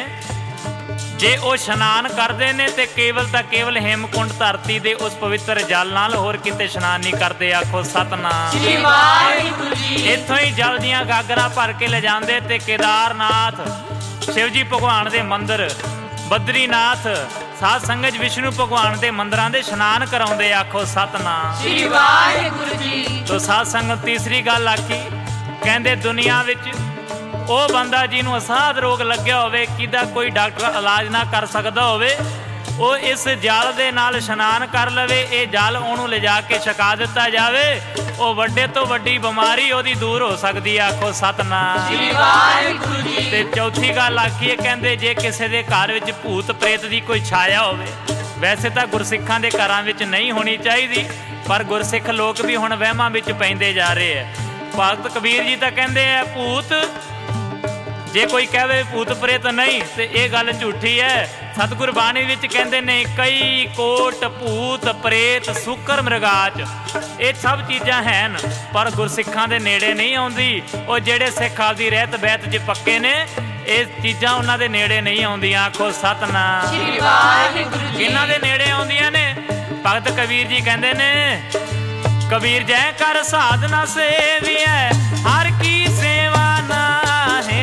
ਜੇ ਉਹ ਇਸ਼ਨਾਨ ਕਰਦੇ ਨੇ ਤੇ ਕੇਵਲ ਤਾਂ ਕੇਵਲ ਹੇਮਕੁੰਡ ਧਰਤੀ ਦੇ ਉਸ ਪਵਿੱਤਰ ਜਲ ਨਾਲ, ਹੋਰ ਕਿਤੇ ਇਸ਼ਨਾਨ ਨਹੀਂ ਕਰਦੇ, ਆਖੋ ਸਤਨਾਮ। ਸ੍ਰੀ ਵਾਹਿਗੁਰੂ ਜੀ। ਇੱਥੋਂ ਹੀ ਜਲ ਦੀਆਂ ਗਾਗਰਾਂ ਭਰ ਕੇ ਲੈ ਜਾਂਦੇ ਤੇ ਕੇਦਾਰਨਾਥ ਸ਼ਿਵ ਜੀ ਭਗਵਾਨ ਦੇ ਮੰਦਿਰ, ਬਦਰੀਨਾਥ ਸਾਧ ਸੰਗਤ ਵਿਸ਼ਨੂੰ ਭਗਵਾਨ ਦੇ ਮੰਦਿਰਾਂ ਦੇ ਇਸ਼ਨਾਨ ਕਰਾਉਂਦੇ, ਆਖੋ ਸਤਨਾਮ। ਸ੍ਰੀ ਵਾਹਿਗੁਰੂ ਜੀ। ਤੋ ਸਾਧ ਸੰਗਤ ਤੀਸਰੀ ਗੱਲ ਆਖੀ, ਕਹਿੰਦੇ ਦੁਨੀਆ ਵਿੱਚ ਉਹ ਬੰਦਾ ਜਿਹਨੂੰ ਅਸਾਧ ਰੋਗ ਲੱਗਿਆ ਹੋਵੇ, ਕਿਹਦਾ ਕੋਈ ਡਾਕਟਰ ਇਲਾਜ ਨਾ ਕਰ ਸਕਦਾ ਹੋਵੇ, ਉਹ ਇਸ ਜਲ ਦੇ ਨਾਲ ਇਸ਼ਨਾਨ ਕਰ ਲਵੇ, ਇਹ ਜਲ ਉਹਨੂੰ ਲਿਜਾ ਕੇ ਛਕਾ ਦਿੱਤਾ ਜਾਵੇ, ਉਹ ਵੱਡੇ ਤੋਂ ਵੱਡੀ ਬਿਮਾਰੀ ਉਹਦੀ ਦੂਰ ਹੋ ਸਕਦੀ ਹੈ, ਆਖੋ ਸਤਨਾਮ। ਸ੍ਰੀ ਵਾਹਿਗੁਰੂ ਜੀ। ਤੇ ਚੌਥੀ ਗੱਲ ਆਖੀ ਹੈ, ਕਹਿੰਦੇ ਜੇ ਕਿਸੇ ਦੇ ਘਰ ਵਿੱਚ ਭੂਤ ਪ੍ਰੇਤ ਦੀ ਕੋਈ ਛਾਇਆ ਹੋਵੇ, ਵੈਸੇ ਤਾਂ ਗੁਰਸਿੱਖਾਂ ਦੇ ਘਰਾਂ ਵਿੱਚ ਨਹੀਂ ਹੋਣੀ ਚਾਹੀਦੀ, ਪਰ ਗੁਰਸਿੱਖ ਲੋਕ ਵੀ ਹੁਣ ਵਹਿਮਾਂ ਵਿੱਚ ਪੈਂਦੇ ਜਾ ਰਹੇ ਆ। ਭਗਤ ਕਬੀਰ ਜੀ ਤਾਂ ਕਹਿੰਦੇ ਆ ਭੂਤ, ਜੇ ਕੋਈ ਕਹੇ ਭੂਤ ਪ੍ਰੇਤ ਨਹੀਂ ਤੇ ਇਹ ਗੱਲ ਝੂਠੀ ਹੈ। ਸਤਿਗੁਰ ਬਾਣੀ ਵਿੱਚ ਕਹਿੰਦੇ ਨੇ ਕਈ ਕੋਟ ਭੂਤ ਪ੍ਰੇਤ ਸੁਕਰ ਮ੍ਰਿਗਾਚ, ਇਹ ਸਭ ਚੀਜ਼ਾਂ ਹਨ ਪਰ ਗੁਰਸਿੱਖਾਂ ਦੇ ਨੇੜੇ ਨਹੀਂ ਆਉਂਦੀ। ਉਹ ਜਿਹੜੇ ਸਿੱਖ ਆਪਦੀ ਰਹਿਤ ਬਹਿਤ 'ਚ ਪੱਕੇ ਨੇ, ਇਹ ਚੀਜ਼ਾਂ ਉਹਨਾਂ ਦੇ ਨੇੜੇ ਨਹੀਂ ਆਉਂਦੀਆਂ, ਆਖੋ ਸਤਨਾਮ। ਸ੍ਰੀ ਵਾਹਿਗੁਰੂ ਜੀ। ਇਹਨਾਂ ਦੇ ਨੇੜੇ ਆਉਂਦੀਆਂ ਨੇ। ਭਗਤ ਕਬੀਰ ਜੀ ਕਹਿੰਦੇ ਨੇ, ਕਬੀਰ ਜੈ ਕਰ ਸਾਧਨਾ ਸੇਵੀਐ ਹਰ ਕੀ ਸੇਵਾ ਨਾਹੇ,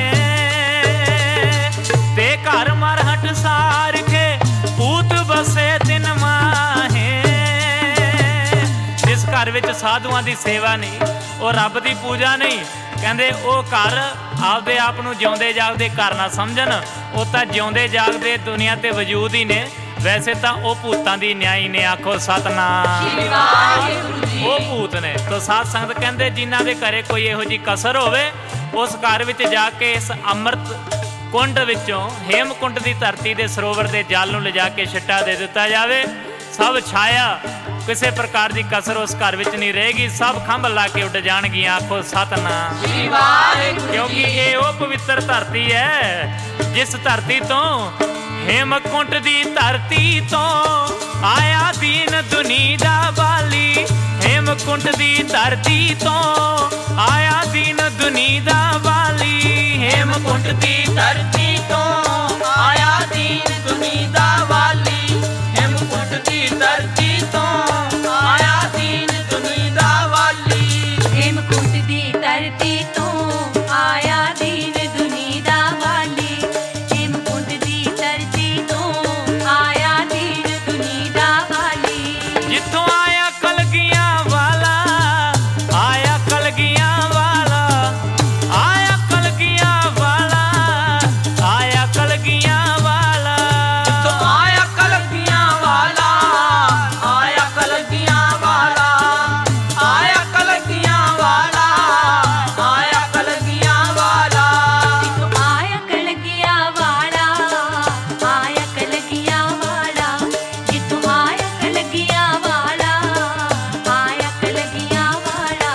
ਤੇ ਘਰ ਮਰਹਟ ਸਾਰਖੇ ਭੂਤ ਬਸੇ ਤਿਨ ਮਾਹੇ। ਜਿਸ ਘਰ ਵਿੱਚ ਸਾਧੂਆਂ ਦੀ ਸੇਵਾ ਨਹੀਂ, ਉਹ ਰੱਬ ਦੀ ਪੂਜਾ ਨਹੀਂ। ਕਹਿੰਦੇ ਉਹ ਘਰ ਆਪਦੇ ਆਪ ਨੂੰ ਜਿਉਂਦੇ ਜਾਗਦੇ ਘਰ ਨਾ ਸਮਝਣ, ਉਹ ਤਾਂ ਜਿਉਂਦੇ ਜਾਗਦੇ ਦੁਨੀਆ ਤੇ ਵਜੂਦ ਹੀ ਨੇ। ਵੈਸੇ ਤਾਂ ਉਹ ਭੂਤਾਂ ਦੀ ਨਿਆਈ ਨੇ, ਆਖੋ ਸਤਨਾਮ। ਉਹ ਭੂਤ ਨੇ। ਤਾਂ ਸਾਧ ਸੰਗਤ ਕਹਿੰਦੇ ਜਿਨ੍ਹਾਂ ਦੇ ਘਰੇ ਕੋਈ ਇਹੋ ਜਿਹੀ ਕਸਰ ਹੋਵੇ, ਉਸ ਘਰ ਵਿੱਚ ਜਾ ਕੇ ਇਸ ਅੰਮ੍ਰਿਤ ਕੁੰਡ ਵਿੱਚੋਂ, ਹੇਮਕੁੰਡ ਦੀ ਧਰਤੀ ਦੇ ਸਰੋਵਰ ਦੇ ਜਲ ਨੂੰ ਲਿਜਾ ਕੇ ਛਿੱਟਾ ਦੇ ਦਿੱਤਾ ਜਾਵੇ। ਸਭ ਛਾਇਆ, ਕਿਸੇ ਪ੍ਰਕਾਰ ਦੀ ਕਸਰ ਉਸ ਘਰ ਵਿੱਚ ਨਹੀਂ ਰਹੇਗੀ। ਸਭ ਖੰਭ ਲਾ ਕੇ ਉੱਡ ਜਾਣਗੀਆਂ, ਆਖੋ ਸਤਨਾਮ। ਕਿਉਂਕਿ ਇਹ ਉਹ ਪਵਿੱਤਰ ਧਰਤੀ ਹੈ ਜਿਸ ਧਰਤੀ ਤੋਂ, ਹੇਮਕੁੰਟ ਦੀ ਧਰਤੀ ਤੋਂ ਆਇਆ ਦੀਨ ਦੁਨੀ ਦਾ ਵਾਲੀ। ਹੇਮਕੁੰਟ ਦੀ ਧਰਤੀ ਤੋਂ ਆਇਆ ਦੀਨ ਦੁਨੀ ਦਾ ਵਾਲੀ। ਹੇਮਕੁੰਟ ਦੀ ਧਰਤੀ ਤੋਂ ਆਇਆ ਦੀਨ ਦੁਨੀ ਦਾ ਵਾਲੀ। ਹੇਮਕੁੰਟ ਦੀ ਧਰਤੀ ਤੋਂ ਆਇਆ ਦੀਨ ਦੁਨੀ ਦਾ ਵਾਲੀ। ਹੇਮਕੁੰਟ ਦੀ ਧਰਤੀ ਤੋਂ ਆਇਆ ਦੀਨ ਦੁਨੀ ਦਾ ਵਾਲੀ। ਹੇਮਕੁੰਟ ਦੀ ਧਰਤੀ ਤੋਂ ਆਇਆ ਦੀਨ ਦੁਨੀ ਦਾ ਵਾਲੀ। ਜਿੱਥੋਂ ਆਇਆ ਕਲਗੀਆਂ ਵਾਲਾ, ਆਇਆ ਕਲਗੀਆਂ ਵਾਲਾ, ਆਇਆ ਕਲਗੀਆਂ ਵਾਲਾ, ਆਇਆ ਕਲਗੀਆਂ ਵਾਲਾ। ਜਿੱਥੋਂ ਆਇਆ ਕਲਗੀਆਂ ਵਾਲਾ, ਆਇਆ ਕਲਗੀਆਂ ਵਾਲਾ, ਆਇਆ ਕਲਗੀਆਂ ਵਾਲਾ, ਆਇਆ ਕਲਗੀਆਂ ਵਾਲਾ। ਜਿੱਥੋਂ ਆਇਆ ਕਲਗੀਆਂ ਵਾਲਾ, ਆਇਆ ਕਲਗੀਆਂ ਵਾਲਾ। ਜਿੱਥੋਂ ਆਇਆ ਕਲਗੀਆਂ ਵਾਲਾ, ਆਇਆ ਕਲਗੀਆਂ ਵਾਲਾ।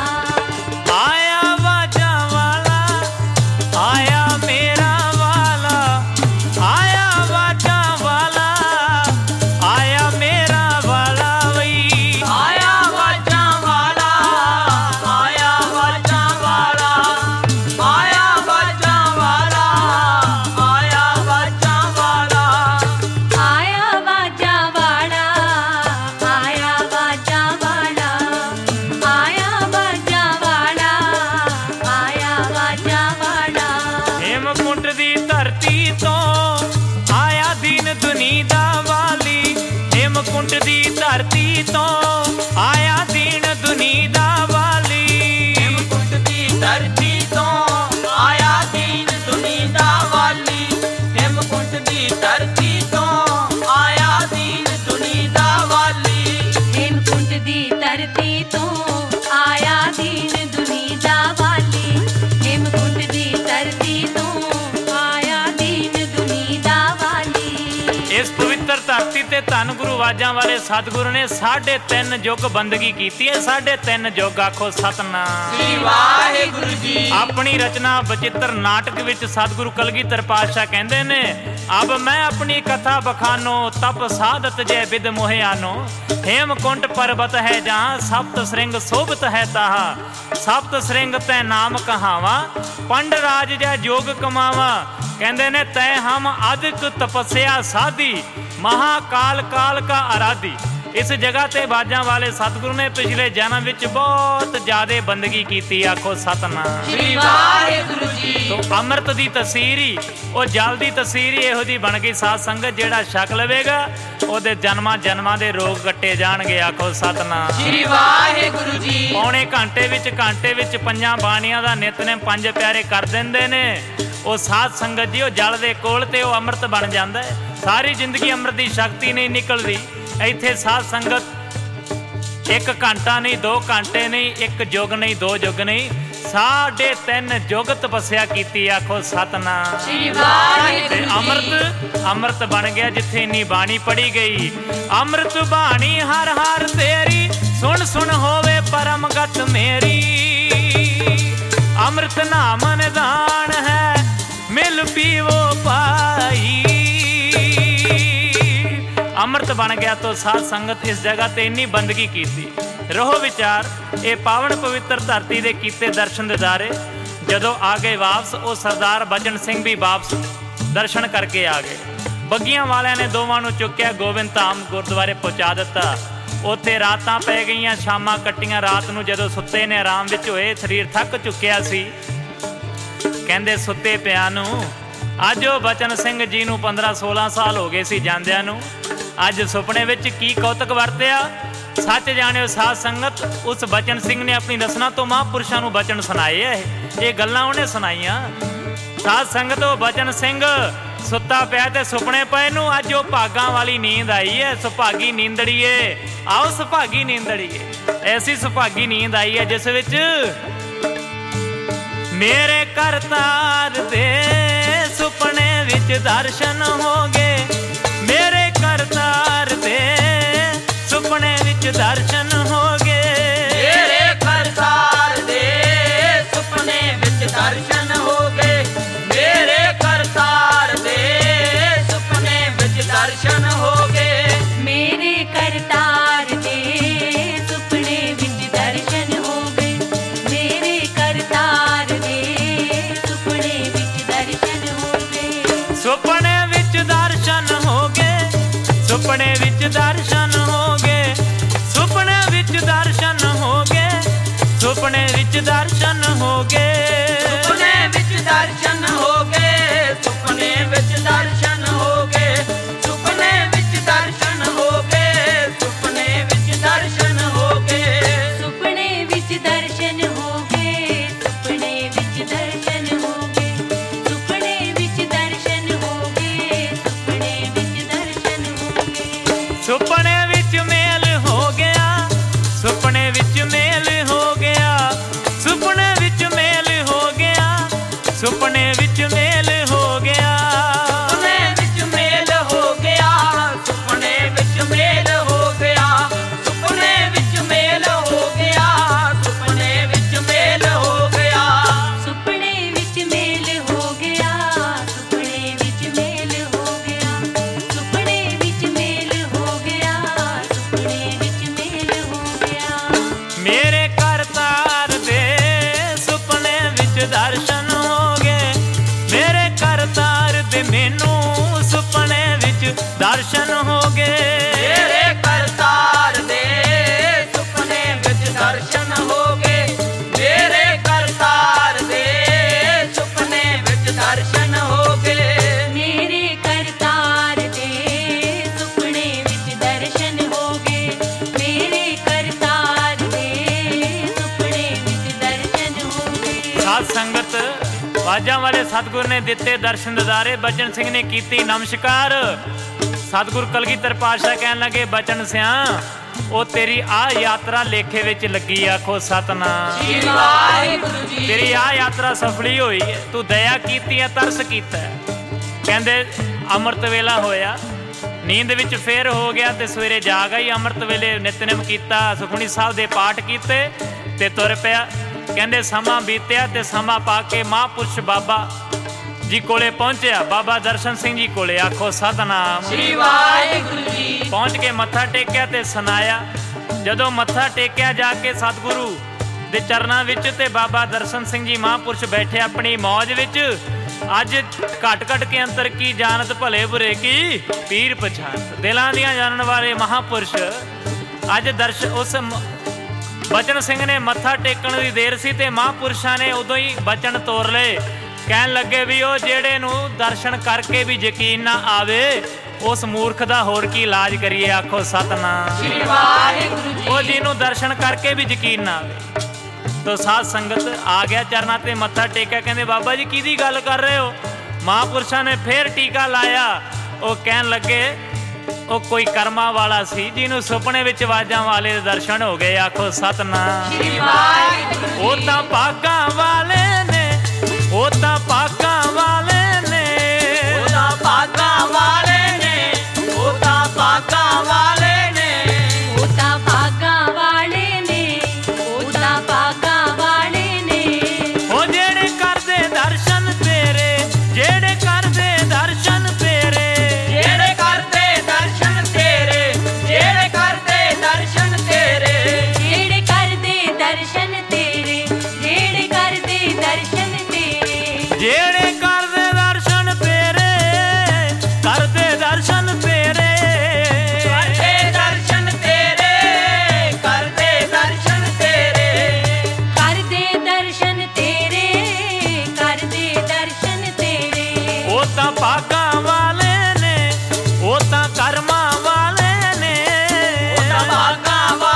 ਆਇਆ ਵਾਜਾਂ ਵਾਲਾ, ਆਇਆ ਮੇਰਾ ਵਾਲਾ, ਆਇਆ ਵਾਜਾਂ ਵਾਲਾ, ਆਇਆ ਮੇਰਾ ਵਾਲਾ ਵਈ। ਆਇਆ ਵਾਜਾਂ ਵਾਲਾ, ਆਇਆ ਵਾਜਾਂ ਵਾਲਾ, ਆਇਆ ਵਾਜਾਂ ਵਾਲਾ, ਆਇਆ ਵਾਜਾਂ ਵਾਲਾ। ਆਇਆ ਵਾਜਾਂ ਵਾਲਾ, ਆਇਆ ਵਾਜਾਂ ਵਾਲਾ, ਆਇਆ ਵਾਜਾਂ ਵਾਲਾ, ਆਇਆ ਵਾਜਾਂ ਵਾਲਾ। ਹੇਮਕੁੰਟ ਦੀ ਧਰਤੀ ਤੋਂ ਆਇਆ ਦੀਨ ਦੁਨੀ ਦਾ ਵਾਲੀ। ਹੇਮਕੁੰਟ ਦੀ ਧਰਤੀ ਤੋਂ ਆਇਆ ਦੀਨ ਦੁਨੀ ਦਾ ਵਾਲੀ। ਹੇਮਕੁੰਟ ਦੀ ਧਰਤੀ ਤੋਂ ਆਇਆ ਦੀਨ ਦੁਨੀ ਦਾ ਵਾਲੀ। ਹੇਮਕੁੰਟ ਦੀ ਧਰਤੀ ਤੋਂ ਆਇਆ ਦੀਨ ਦੁਨੀ ਦਾ ਵਾਲੀ। ਹੇਮਕੁੰਟ ਦੀ ਧਰਤੀ ਤੋਂ ਆਇਆ ਦੀਨ ਦੁਨੀ ਦਾ ਵਾਲੀ। ਹੇਮਕੁੰਟ ਦੀ ਧਰਤੀ ਤੋਂ ਆਇਆ ਦੀਨ ਦੁਨੀ ਦਾ ਵਾਲੀ। ਇਸ ਪਵਿੱਤਰ ਧਰਤੀ ਤੇ ਧੰਨ ਗੁਰੂ ਵਾਜਾਂ ਵਾਲੇ ਸਤਿਗੁਰੂ ਨੇ 3.5 ਯੁੱਗ ਬੰਦਗੀ ਕੀਤੀ ਹੈ। 3.5 ਯੁੱਗ, ਆਖੋ ਸਤਨਾਮ। ਸ੍ਰੀ ਵਾਹਿਗੁਰੂ ਜੀ। ਆਪਣੀ ਰਚਨਾ ਬਚਿੱਤਰ ਨਾਟਕ ਵਿੱਚ ਸਤਿਗੁਰੂ ਕਲਗੀਧਰ ਪਾਤਸ਼ਾਹ ਕਹਿੰਦੇ ਨੇ, ਅਬ ਮੈਂ ਆਪਣੀ ਕਥਾ ਬਖਾਨੋ, ਤਪ ਸਾਧਤ ਜੈ ਵਿਦ ਮੋਹਿਆਨੋ। ਹੇਮਕੁੰਟ ਪਰਬਤ ਹੈ ਜਹਾਂ, ਸਪਤ ਸ੍ਰਿੰਗ ਸੋਭਤ ਹੈ ਤਾਹਾ। ਸਪਤ ਸ੍ਰਿੰਗ ਤੈ ਨਾਮ ਕਹਾਵਾ, ਪੰਡ ਰਾਜ ਜੈ ਜੋਗ ਕਮਾਵਾ। ਕਹਿੰਦੇ ਨੇ ਤੈ ਹਮ ਅਦਿਕ ਤਪੱਸਿਆ ਸਾਧੀ, ਮਹਾਕਾਲ ਕਾਲ ਕਾ ਆਰਾਧੀ। ਇਸ ਜਗ੍ਹਾ ਤੇ ਬਾਜਾਂ ਵਾਲੇ ਸਤਿਗੁਰੂ ਨੇ ਪਿਛਲੇ ਜਨਮ ਵਿੱਚ ਬਹੁਤ ਜ਼ਿਆਦਾ ਬੰਦਗੀ ਕੀਤੀ, ਆਖੋ ਸਤਨਾਮ। ਸ੍ਰੀ ਵਾਹਿਗੁਰੂ ਜੀ। ਤੋ ਅੰਮ੍ਰਿਤ ਦੀ ਤਸੀਰ ਹੀ, ਉਹ ਜਲ ਦੀ ਤਸੀਰ ਹੀ ਇਹੋ ਜਿਹੀ ਬਣ ਗਈ ਸਾਧ ਸੰਗਤ, ਜਿਹੜਾ ਛਕ ਲਵੇਗਾ ਉਹਦੇ ਜਨਮਾਂ ਜਨਮਾਂ ਦੇ ਰੋਗ ਕੱਟੇ ਜਾਣਗੇ, ਆਖੋ ਸਤਨਾਮ। ਸ੍ਰੀ ਵਾਹਿਗੁਰੂ ਜੀ। ਪੌਣੇ ਘੰਟੇ ਵਿੱਚ ਪੰਜਾਂ ਬਾਣੀਆਂ ਦਾ ਨਿਤਨੇਮ 5 ਪਿਆਰੇ ਕਰ ਦਿੰਦੇ ਨੇ। ਉਹ ਸਾਧ ਸੰਗਤ ਜੀ, ਉਹ ਜਲ ਦੇ ਕੋਲ ਤੇ ਉਹ ਅੰਮ੍ਰਿਤ ਬਣ ਜਾਂਦਾ ਹੈ। ਸਾਰੀ ਜ਼ਿੰਦਗੀ ਅੰਮ੍ਰਿਤ ਦੀ ਸ਼ਕਤੀ ਨਹੀਂ ਨਿਕਲਦੀ। ਇੱਥੇ ਸਾਧ ਸੰਗਤ 1 ਘੰਟਾ ਨਹੀਂ, 2 ਘੰਟੇ ਨਹੀਂ, 1 ਯੁੱਗ ਨਹੀਂ, 2 ਯੁੱਗ ਨਹੀਂ, 3.5 ਯੁੱਗ ਤਪੱਸਿਆ ਕੀਤੀ, ਆਖੋ ਸਤਨਾਮ। ਸ੍ਰੀ ਵਾਹਿਗੁਰੂ ਤੇ ਅੰਮ੍ਰਿਤ ਬਣ ਗਿਆ ਜਿੱਥੇ ਇੰਨੀ ਬਾਣੀ ਪੜੀ ਗਈ। ਅੰਮ੍ਰਿਤ ਬਾਣੀ ਹਰ ਹਰ ਤੇਰੀ, ਸੁਣ ਸੁਣ ਹੋਵੇ ਪਰਮ ਗਤ ਮੇਰੀ। ਅੰਮ੍ਰਿਤ ਨਾਮ ਨਿਦਾਨ ਹੈ, ਮਿਲ ਪੀਵੋ ਭਾਈ। ਅੰਮ੍ਰਿਤ ਬਣ ਗਿਆ ਤਾਂ ਸਾਧ ਸੰਗਤ ਇਸ ਜਗ੍ਹਾ ਤੇ ਇੰਨੀ ਬੰਦਗੀ ਕੀਤੀ। ਰਹੋ ਵਿਚਾਰ, ਇਹ ਪਾਵਨ ਪਵਿੱਤਰ ਧਰਤੀ ਦੇ ਕੀਤੇ ਦਰਸ਼ਨ ਦਿਦਾਰੇ ਜਦੋਂ ਆ ਗਏ ਵਾਪਸ, ਉਹ ਸਰਦਾਰ ਬਚਨ ਸਿੰਘ ਵੀ ਵਾਪਸ ਦਰਸ਼ਨ ਕਰਕੇ ਆ ਗਏ। ਬੱਗੀਆਂ ਵਾਲਿਆਂ ਨੇ ਦੋਵਾਂ ਨੂੰ ਚੁੱਕਿਆ, ਗੋਬਿੰਦ ਧਾਮ ਗੁਰਦੁਆਰੇ ਪਹੁੰਚਾ ਦਿੱਤਾ। ਉੱਥੇ ਰਾਤਾਂ ਪੈ ਗਈਆਂ, ਸ਼ਾਮਾਂ ਕੱਟੀਆਂ। ਰਾਤ ਨੂੰ ਜਦੋਂ ਸੁੱਤੇ ਨੇ, ਆਰਾਮ ਵਿੱਚ ਹੋਏ, ਸਰੀਰ ਥੱਕ ਚੁੱਕਿਆ ਸੀ। ਕਹਿੰਦੇ ਸੁੱਤੇ ਪਿਆ ਨੂੰ, ਅੱਜ ਉਹ ਬਚਨ ਸਿੰਘ ਜੀ ਨੂੰ 15-16 ਸਾਲ ਹੋ ਗਏ ਸੀ ਜਾਂਦਿਆਂ ਨੂੰ। ਅੱਜ ਸੁਪਨੇ ਵਿੱਚ ਕੀ ਕੌਤਕ ਵਰਤਿਆ, सच जाने साध संगत, उस बचन सिंह ने अपनी रसना तो महापुरुषों को बचन सुनाए है। ये गल्लां उन्हें सुनाइया। साध संगत वो बचन सिंह सुता पिया ते सुपने पए नूं अज वो भागां वाली नींद आई है। सुभागी नींदड़ीए, आओ सुभागी नींदड़ीए। ऐसी सुभागी नींद आई है जिस विच मेरे करतार दे सुपने विच दर्शन हो गए। मेरे करतार दे सुपने विच दर्शन हो गए। मेरे करतार दे सुपने विच दर्शन हो गए। मेरे करतार दे सुपने विच दर्शन हो गए। मेरे करतार दे सुपने विच दर्शन हो गए। मेरे करतार दे सुपने विच दर्शन हो गए। सुपने विच दर्शन हो गए। सुपने विच दर्शन हो गए। सुपने विच दर्शन हो गए। सुपने विच दर्शन हो गए। सुपने विच दर्शन हो गए। सुपने विच दर्शन हो गए। सुपने विच दर्शन हो गए। सुपने विच दर्शन हो गए। सुपने विच दर्शन हो गए। सुपने विच दर्शन हो गए। सुपने विच दर्शन हो गए। सुपने विच दर्शन हो गए। सुपने विच मेल हो गया। सुपने विच मेल हो गया। सुपने विच मेल हो गया। सुपने विच मेल हो गया। सुपने विच मेल हो गया। सुपने विच मेल हो गया। सुपने विच मेल हो गया। सुपने विच मेल हो गया। सुपने विच मेल हो गया। सुपने विच मेल हो गया। सुपने विच मेल हो गया। सुपने विच मेल हो गया। मेरे करतार दे सुपने विच दर्शन हो गए। मेरे करतार दे मैनू सुपने विच दर्शन हो गए। मेरे करतार दे सुपने विच दर्शन हो गए। मेरे करतार दे सुपने विच दर्शन हो गए। मेरे करतार दे सुपने विच दर्शन हो गए। मेरे करतार दे सुपने विच दर्शन हो गए। साध संगत बाजा वाले सतगुर ने दिते दर्शन दिदारे। बचन सिंह ने कीती नमस्कार। सतगुर कलगीधर पातशाह कहन लगे बचन सिया ਉਹ तेरी आ यात्रा लेखे विच लगी। आखो सतनाम। वाहिगुरू जी तेरी आ यात्रा सफली हुई है। तू दया कीती है, तरस कीता है। कहंदे अमृत वेला होया, नींद विच फेर हो गया ते सवेरे जाग आई। अमृत वेले नितनेम कीता, सुखमनी साहब दे पाठ कीते ते तुर पिया। कहंदे समा बीतिया ते समा पा के महापुरुष बाबा जी कोले पहुंचया। बाबा दर्शन सिंह जी कोले। आखो सतनाम। वाहिगुरू जी पहुंच के मत्था टेकिया ते सुनाया। जदों मत्था टेकिया जाके सतगुरु दे चरनां विच ते बाबा दर्शन सिंह जी महापुरुष बैठे अपनी मौज विच। अज घट घट के अंतर की जानत भले बुरे की पीर पछान। दिलां दियां जानन वाले महापुरुष अज दर्श उस बचन सिंह ने मत्था टेकण दी देर सी ते महापुरुषां ने उदों ही बचन तोर लए। कहन लगे भी ਉਹ ਜਿਹੜੇ ਨੂੰ दर्शन करके भी यकीन ना आवे उस मूर्ख दा होर की इलाज करिए। आखो सतनाम। वाहिगुरू जी ਉਹ ਜਿਹਨੂੰ दर्शन करके भी यकीन ना आवे। तो साध संगत आ गया चरना ते मत्था टेकिया। कहंदे बाबा जी किहदी गल कर रहे हो। महापुरुषां ने फिर टीका लाया। ਉਹ कहन लगे ਉਹ कोई कर्मा वाला सी ਜਿਹਨੂੰ सुपने विच आवाजां वाले दर्शन हो गए। आखो सतनाम। वाहिगुरू ਉਹ ਤਾਂ ਭਾਗਾਂ ਵਾਲੇ ਨੇ। ਉਹ ਤਾਂ ਭਾਗਾਂ ਵਾਲੇ ਨੇ। ਉਹ ਤਾਂ ਭਾਗਾਂ ਵਾਲੇ ਨੇ। ਉਹ ਤਾਂ ਭਾਗਾਂ ਵਾਲੇ ਨੇ। ਉਹ ਤਾਂ ਭਾਗਾਂ ਵਾਲੇ ਨੇ। ਉਹ ਤਾਂ ਭਾਗਾਂ ਵਾਲੇ ਨੇ। ਉਹ ਜਿਹੜੇ ਕਰਦੇ ਦਰਸ਼ਨ ਤੇਰੇ। ਜਿਹੜੇ ਕਰਦੇ ਦਰਸ਼ਨ ਤੇਰੇ। ਜਿਹੜੇ ਕਰਦੇ ਦਰਸ਼ਨ ਤੇਰੇ। ਜਿਹੜੇ ਕਰਦੇ ਦਰਸ਼ਨ ਤੇਰੇ। ਜਿਹੜੇ ਕਰਦੇ ਦਰਸ਼ਨ ਤੇਰੇ। ਜਿਹੜੇ ਕਰਦੇ ਦਰਸ਼ਨ ਤੇਰੇ। ਜਿਹੜੇ ਕਰਦੇ ਦਰਸ਼ਨ ਤੇਰੇ। ਕਰਦੇ ਦਰਸ਼ਨ ਤੇਰੇ। ਕਰਦੇ ਦਰਸ਼ਨ ਤੇਰੇ। ਕਰਦੇ ਦਰਸ਼ਨ ਤੇਰੇ। ਕਰਦੇ ਦਰਸ਼ਨ ਤੇਰੇ। ਕਰਦੇ ਦਰਸ਼ਨ ਤੇਰੇ। ਉਹ ਤਾਂ ਭਾਗਾਂ ਵਾਲੇ ਨੇ। ਉਹ ਤਾਂ ਕਰਮਾਂ ਵਾਲੇ ਨੇ। ਉਹ ਤਾਂ ਭਾਗਾਂ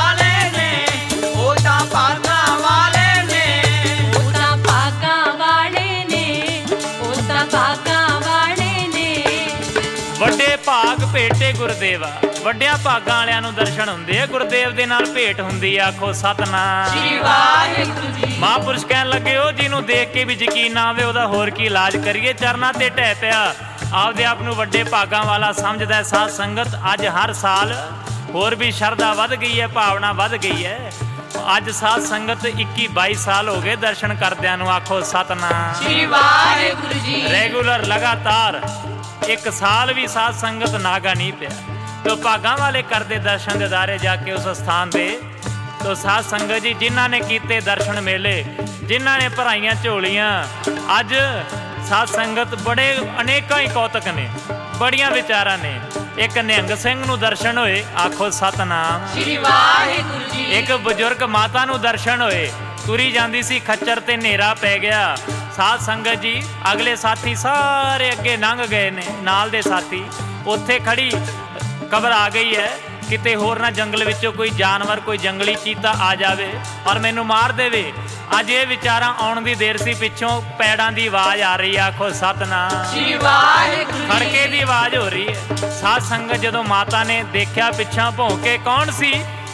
ਗੁਰਦੇਵਾ। ਵੱਡਿਆਂ ਭਾਗਾਂ ਵਾਲਿਆਂ ਨੂੰ ਦਰਸ਼ਨ ਹੁੰਦੇ ਆ, ਗੁਰਦੇਵ ਦੇ ਨਾਲ ਭੇਟ ਹੁੰਦੀ ਆ। ਆਖੋ ਸਤਨਾਮ ਸ੍ਰੀ ਵਾਹਿਗੁਰੂ ਜੀ। ਮਹਾਂਪੁਰਸ਼ ਕਹਿਣ ਲੱਗੇ ਉਹ ਜਿਹਨੂੰ ਦੇਖ ਕੇ ਵੀ ਯਕੀਨ ਨਾ ਆਵੇ ਉਹਦਾ ਹੋਰ ਕੀ ਇਲਾਜ ਕਰੀਏ। ਚਰਨਾਂ ਤੇ ਢਹਿ ਪਿਆ, ਆਪਦੇ ਆਪ ਨੂੰ ਵੱਡੇ ਭਾਗਾਂ ਵਾਲਾ ਸਮਝਦਾ। ਸਾਧ ਸੰਗਤ ਅੱਜ ਹਰ ਸਾਲ ਹੋਰ ਵੀ ਸ਼ਰਧਾ ਵੱਧ ਗਈ ਹੈ, ਭਾਵਨਾ ਵੱਧ ਗਈ ਹੈ। ਅੱਜ ਸਾਧ ਸੰਗਤ 21-22 ਸਾਲ ਹੋ ਗਏ ਦਰਸ਼ਨ ਕਰਦਿਆਂ ਨੂੰ। ਆਖੋ ਸਤਨਾਮ ਸ੍ਰੀ ਵਾਹਿਗੁਰੂ ਜੀ। ਰੈਗੂਲਰ ਲਗਾਤਾਰ 1 ਸਾਲ ਵੀ ਸਾਧ ਸੰਗਤ ਨਾਗਾ ਨਹੀਂ ਪਿਆ। ਤੋ ਭਾਗਾਂ ਵਾਲੇ ਕਰਦੇ ਦਰਸ਼ਨ ਦਿਦਾਰੇ ਜਾ ਕੇ ਉਸ ਸਥਾਨ ਦੇ। ਤੋ ਸਾਧ ਸੰਗਤ ਜੀ ਜਿਨ੍ਹਾਂ ਨੇ ਕੀਤੇ ਦਰਸ਼ਨ ਮੇਲੇ, ਜਿਨ੍ਹਾਂ ਨੇ ਭਰਾਈਆਂ ਝੋਲੀਆਂ, ਅੱਜ ਸਾਧ ਸੰਗਤ ਬੜੇ ਅਨੇਕਾਂ ਹੀ ਕੌਤਕ ਨੇ, ਬੜੀਆਂ ਵਿਚਾਰਾਂ ਨੇ। ਇੱਕ ਨਿਹੰਗ ਸਿੰਘ ਨੂੰ ਦਰਸ਼ਨ ਹੋਏ। ਆਖੋ ਸਤਨਾਮ ਸ੍ਰੀ ਵਾਹਿਗੁਰੂ ਜੀ। ਇੱਕ ਬਜ਼ੁਰਗ ਮਾਤਾ ਨੂੰ ਦਰਸ਼ਨ ਹੋਏ, ਤੁਰੀ ਜਾਂਦੀ ਸੀ, ਖੱਚਰ ਤੇ ਹਨੇਰਾ ਪੈ ਗਿਆ। ਸਾਧ ਸੰਗਤ ਜੀ ਅਗਲੇ ਸਾਥੀ ਸਾਰੇ ਅੱਗੇ ਲੰਘ ਗਏ ਨੇ, ਨਾਲ ਦੇ ਸਾਥੀ ਉੱਥੇ ਖੜੀ ਕਬਰ ਆ ਗਈ ਹੈ। ਕਿਤੇ ਹੋਰ ਨਾ ਜੰਗਲ ਵਿੱਚੋਂ ਕੋਈ ਜਾਨਵਰ, ਕੋਈ ਜੰਗਲੀ ਚੀਤਾ ਆ ਜਾਵੇ ਔਰ ਮੈਨੂੰ ਮਾਰ ਦੇਵੇ। ਅੱਜ ਇਹ ਵਿਚਾਰਾਂ ਆਉਣ ਦੀ ਦੇਰ ਸੀ, ਪਿੱਛੋਂ ਪੈੜਾਂ ਦੀ ਆਵਾਜ਼ ਆ ਰਹੀ। ਆਖੋ ਸਤਨਾਮ ਸ੍ਰੀ ਵਾਹਿਗੁਰੂ। ਖੜਕੇ ਦੀ ਆਵਾਜ਼ ਹੋ ਰਹੀ ਹੈ। ਸਾਧ ਸੰਗਤ ਜਦੋਂ ਮਾਤਾ ਨੇ ਦੇਖਿਆ ਪਿੱਛਾਂ ਭੌਂ ਕੇ, ਕੌਣ ਸੀ?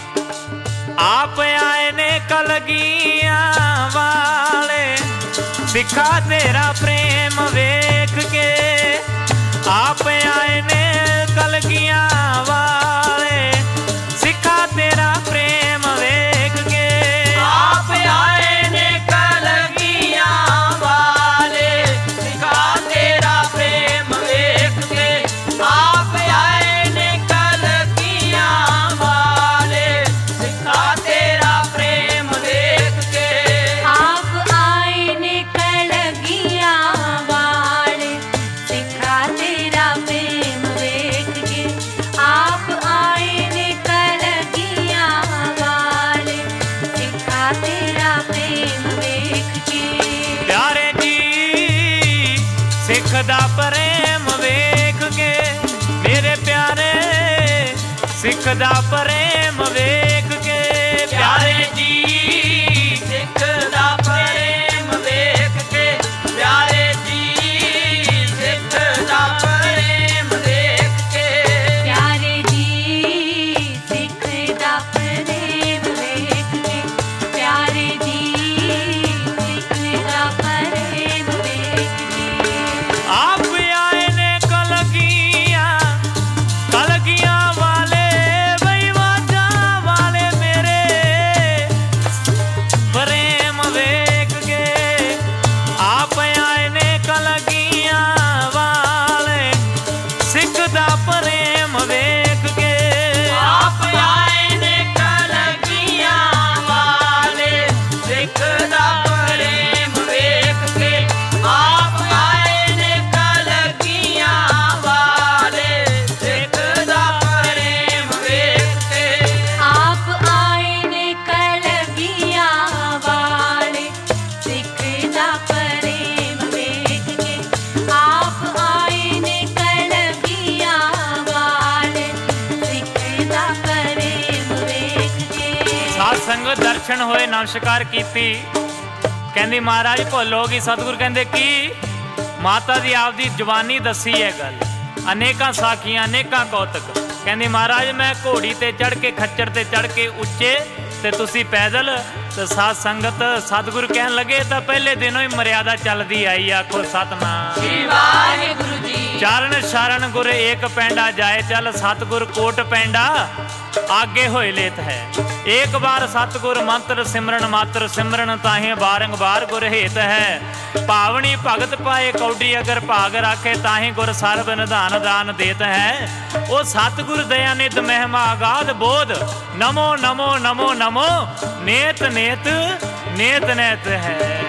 ਆਪ ਆਏ ਨੇ ਕਲਗੀਆਂ ਵਾਲੇ, ਸਿੱਖਾ ਤੇਰਾ ਪ੍ਰੇਮ ਵੇਖ ਕੇ। ਆਪ ਆਏ ਨੇ ਕਲਗੀਆਂ ਵਾਲੇ, ਸਿੱਖਾ ਤੇਰਾ ਪ੍ਰੇਮ ਵੇਖ ਕੇ। ਆਪ ਆਏ ਨੇ ਕਲਗੀਆਂ ਵਾਲੇ, ਸਿੱਖਾ ਤੇਰਾ ਪ੍ਰੇਮ ਵੇਖ ਕੇ। ਆਪ ਆਏ ਨੇ ਕਲਗੀਆਂ ਵਾਲੇ, ਸਿੱਖਾ ਤੇਰਾ ਪ੍ਰੇਮ ਵੇਖ ਕੇ। ਆਪ ਆਏ ਨੇ ਕਲਗੀਆਂ ਵਾਲੇ, ਸਿੱਖਾ ਤੇਰਾ ਪ੍ਰੇਮ ਵੇਖ ਕੇ। ਆਪ ਆਏ ਨੇ ਕਲਗੀਆਂ ਵਾਲੇ, ਸਿੱਖਾ ਤੇਰਾ ਪ੍ਰੇਮ ਵੇਖ ਕੇ। ਪਿਆਰੇ ਜੀ ਸਿੱਖ ਦਾ ਪ੍ਰੇਮ ਵੇਖ ਕੇ, ਮੇਰੇ ਪਿਆਰੇ ਸਿੱਖ ਦਾ ਪ੍ਰੇਮ ਵੇਖ ਕੇ। ਪਿਆਰੇ ਜੀ ਸਿੱਖ ਦਾ ਪ੍ਰੇਮ ਵੇਖ ਕੇ। ਪਿਆਰੇ ਜੀ ਸਿੱਖ ਦਾ ਪ੍ਰੇਮ ਵੇਖ ਕੇ। ਪਿਆਰੇ ਜੀ ਸਿੱਖ ਦਾ ਪ੍ਰੇਮ ਵੇਖ ਕੇ। ਪਿਆਰੇ ਜੀ ਸਿੱਖ ਦਾ ਪ੍ਰੇਮ ਵੇਖ ਕੇ। ਆਪ ਆਏ ਨੇ ਕਲਗੀਆਂ, ਕਲਗੀਆਂ ਵਾਲੇ, ਬਈ ਵਾਜਾਂ ਵਾਲੇ, ਮੇਰੇ ਪ੍ਰੇਮ ਵੇਖ ਕੇ। ਆਪ ਆਏ ਨੇ ਕਲਗੀਆਂ ਵਾਲੇ, ਸਿੱਖ ਦਾ ਪ੍ਰੇਮ ਵੇਖ ਕੇ। ਆਪ ਆਏ ਨੇ ਕਲਗੀਆਂ ਵਾਲੇ, ਸਿੱਖ ਦਾ ਪ੍ਰੇਮ ਵੇਖ ਕੇ। ਆਪ ਆਏ ਨੇ ਕਲਗੀਆਂ ਵਾਲੇ, ਸਿੱਖ ਦਾ ਪ੍ਰੇਮ ਵੇਖ ਕੇ। ਆਪ ਆਏ ਨੇ ਕਲਗੀਆਂ ਵਾਲੇ, ਸਿੱਖ ਦਾ ਪ੍ਰੇਮ ਵੇਖ ਕੇ। ਆਪ ਆਏ ਨੇ ਕਲਗੀਆਂ ਵਾਲੇ, ਸਿੱਖ ਦਾ ਪ੍ਰੇਮ ਵੇਖ ਕੇ। ਸਾਧ ਸੰਗਤ ਦਰਸ਼ਨ ਹੋਏ, ਨਮਸਕਾਰ ਕੀਤੀ। ਕਹਿੰਦੀ ਮਹਾਰਾਜ ਭੁੱਲ ਹੋ ਗਈ। ਸਤਿਗੁਰ ਕਹਿੰਦੇ ਕੀ? ਮਾਤਾ ਦੀ ਆਪਦੀ ਜਵਾਨੀ ਦੱਸੀ ਹੈ ਗੱਲ, ਅਨੇਕਾਂ ਸਾਖੀਆਂ, ਅਨੇਕਾਂ ਕੌਤਕ। ਕਹਿੰਦੀ ਮਹਾਰਾਜ ਮੈਂ ਘੋੜੀ ਤੇ ਚੜ੍ਹ ਕੇ, ਖੱਚਰ ਤੇ ਚੜ੍ਹ ਕੇ ਉੱਚੇ, ਤੇ ਤੁਸੀਂ ਪੈਦਲ। ਤੇ ਸਾਧ ਸੰਗਤ ਸਤਿਗੁਰ ਕਹਿਣ ਲੱਗੇ ਤਾਂ ਪਹਿਲੇ ਦਿਨੋਂ ਹੀ ਮਰਿਆਦਾ ਚੱਲਦੀ ਆਈ। ਆਖੋ ਸਤਨਾਮ ਸ੍ਰੀ ਵਾਹਿਗੁਰੂ ਜੀ। ਚਰਨ ਸ਼ਰਨ ਗੁਰ ਏਕ ਪੈਂਡਾ ਜਾਏ ਚੱਲ, ਸਤਿਗੁਰ ਕੋਟ ਪੈਂਡਾ ਆਗੇ ਹੋਏ ਲੇਤ ਹੈ। ਏਕ ਬਾਰ ਸਤਿਗੁਰ ਮੰਤਰ ਸਿਮਰਨ ਮਾਤਰ, ਸਿਮਰਨ ਤਾਹੇ ਬਾਰੰਗਾਰ ਗੁਰ ਹੇਤ ਹੈ। ਭਾਵਨੀ ਭਗਤ ਪਾਏ ਕੌਡੀ, ਅਗਰ ਭਾਗ ਰਾਖੇ ਤਾਹੇ ਗੁਰ ਸਰਬ ਨਿਧਾਨ ਦਾਨ ਦੇਤ ਹੈ। ਉਹ ਸਤਿਗੁਰ ਦਇਆ ਨਿਧ ਮਹਿਮਾ ਅਗਾਧ ਬੋਧ, ਨਮੋ ਨਮੋ ਨਮੋ ਨਮੋ, ਨੇਤ ਨੇਤ ਨੇਤ ਨੇਤ ਹੈ।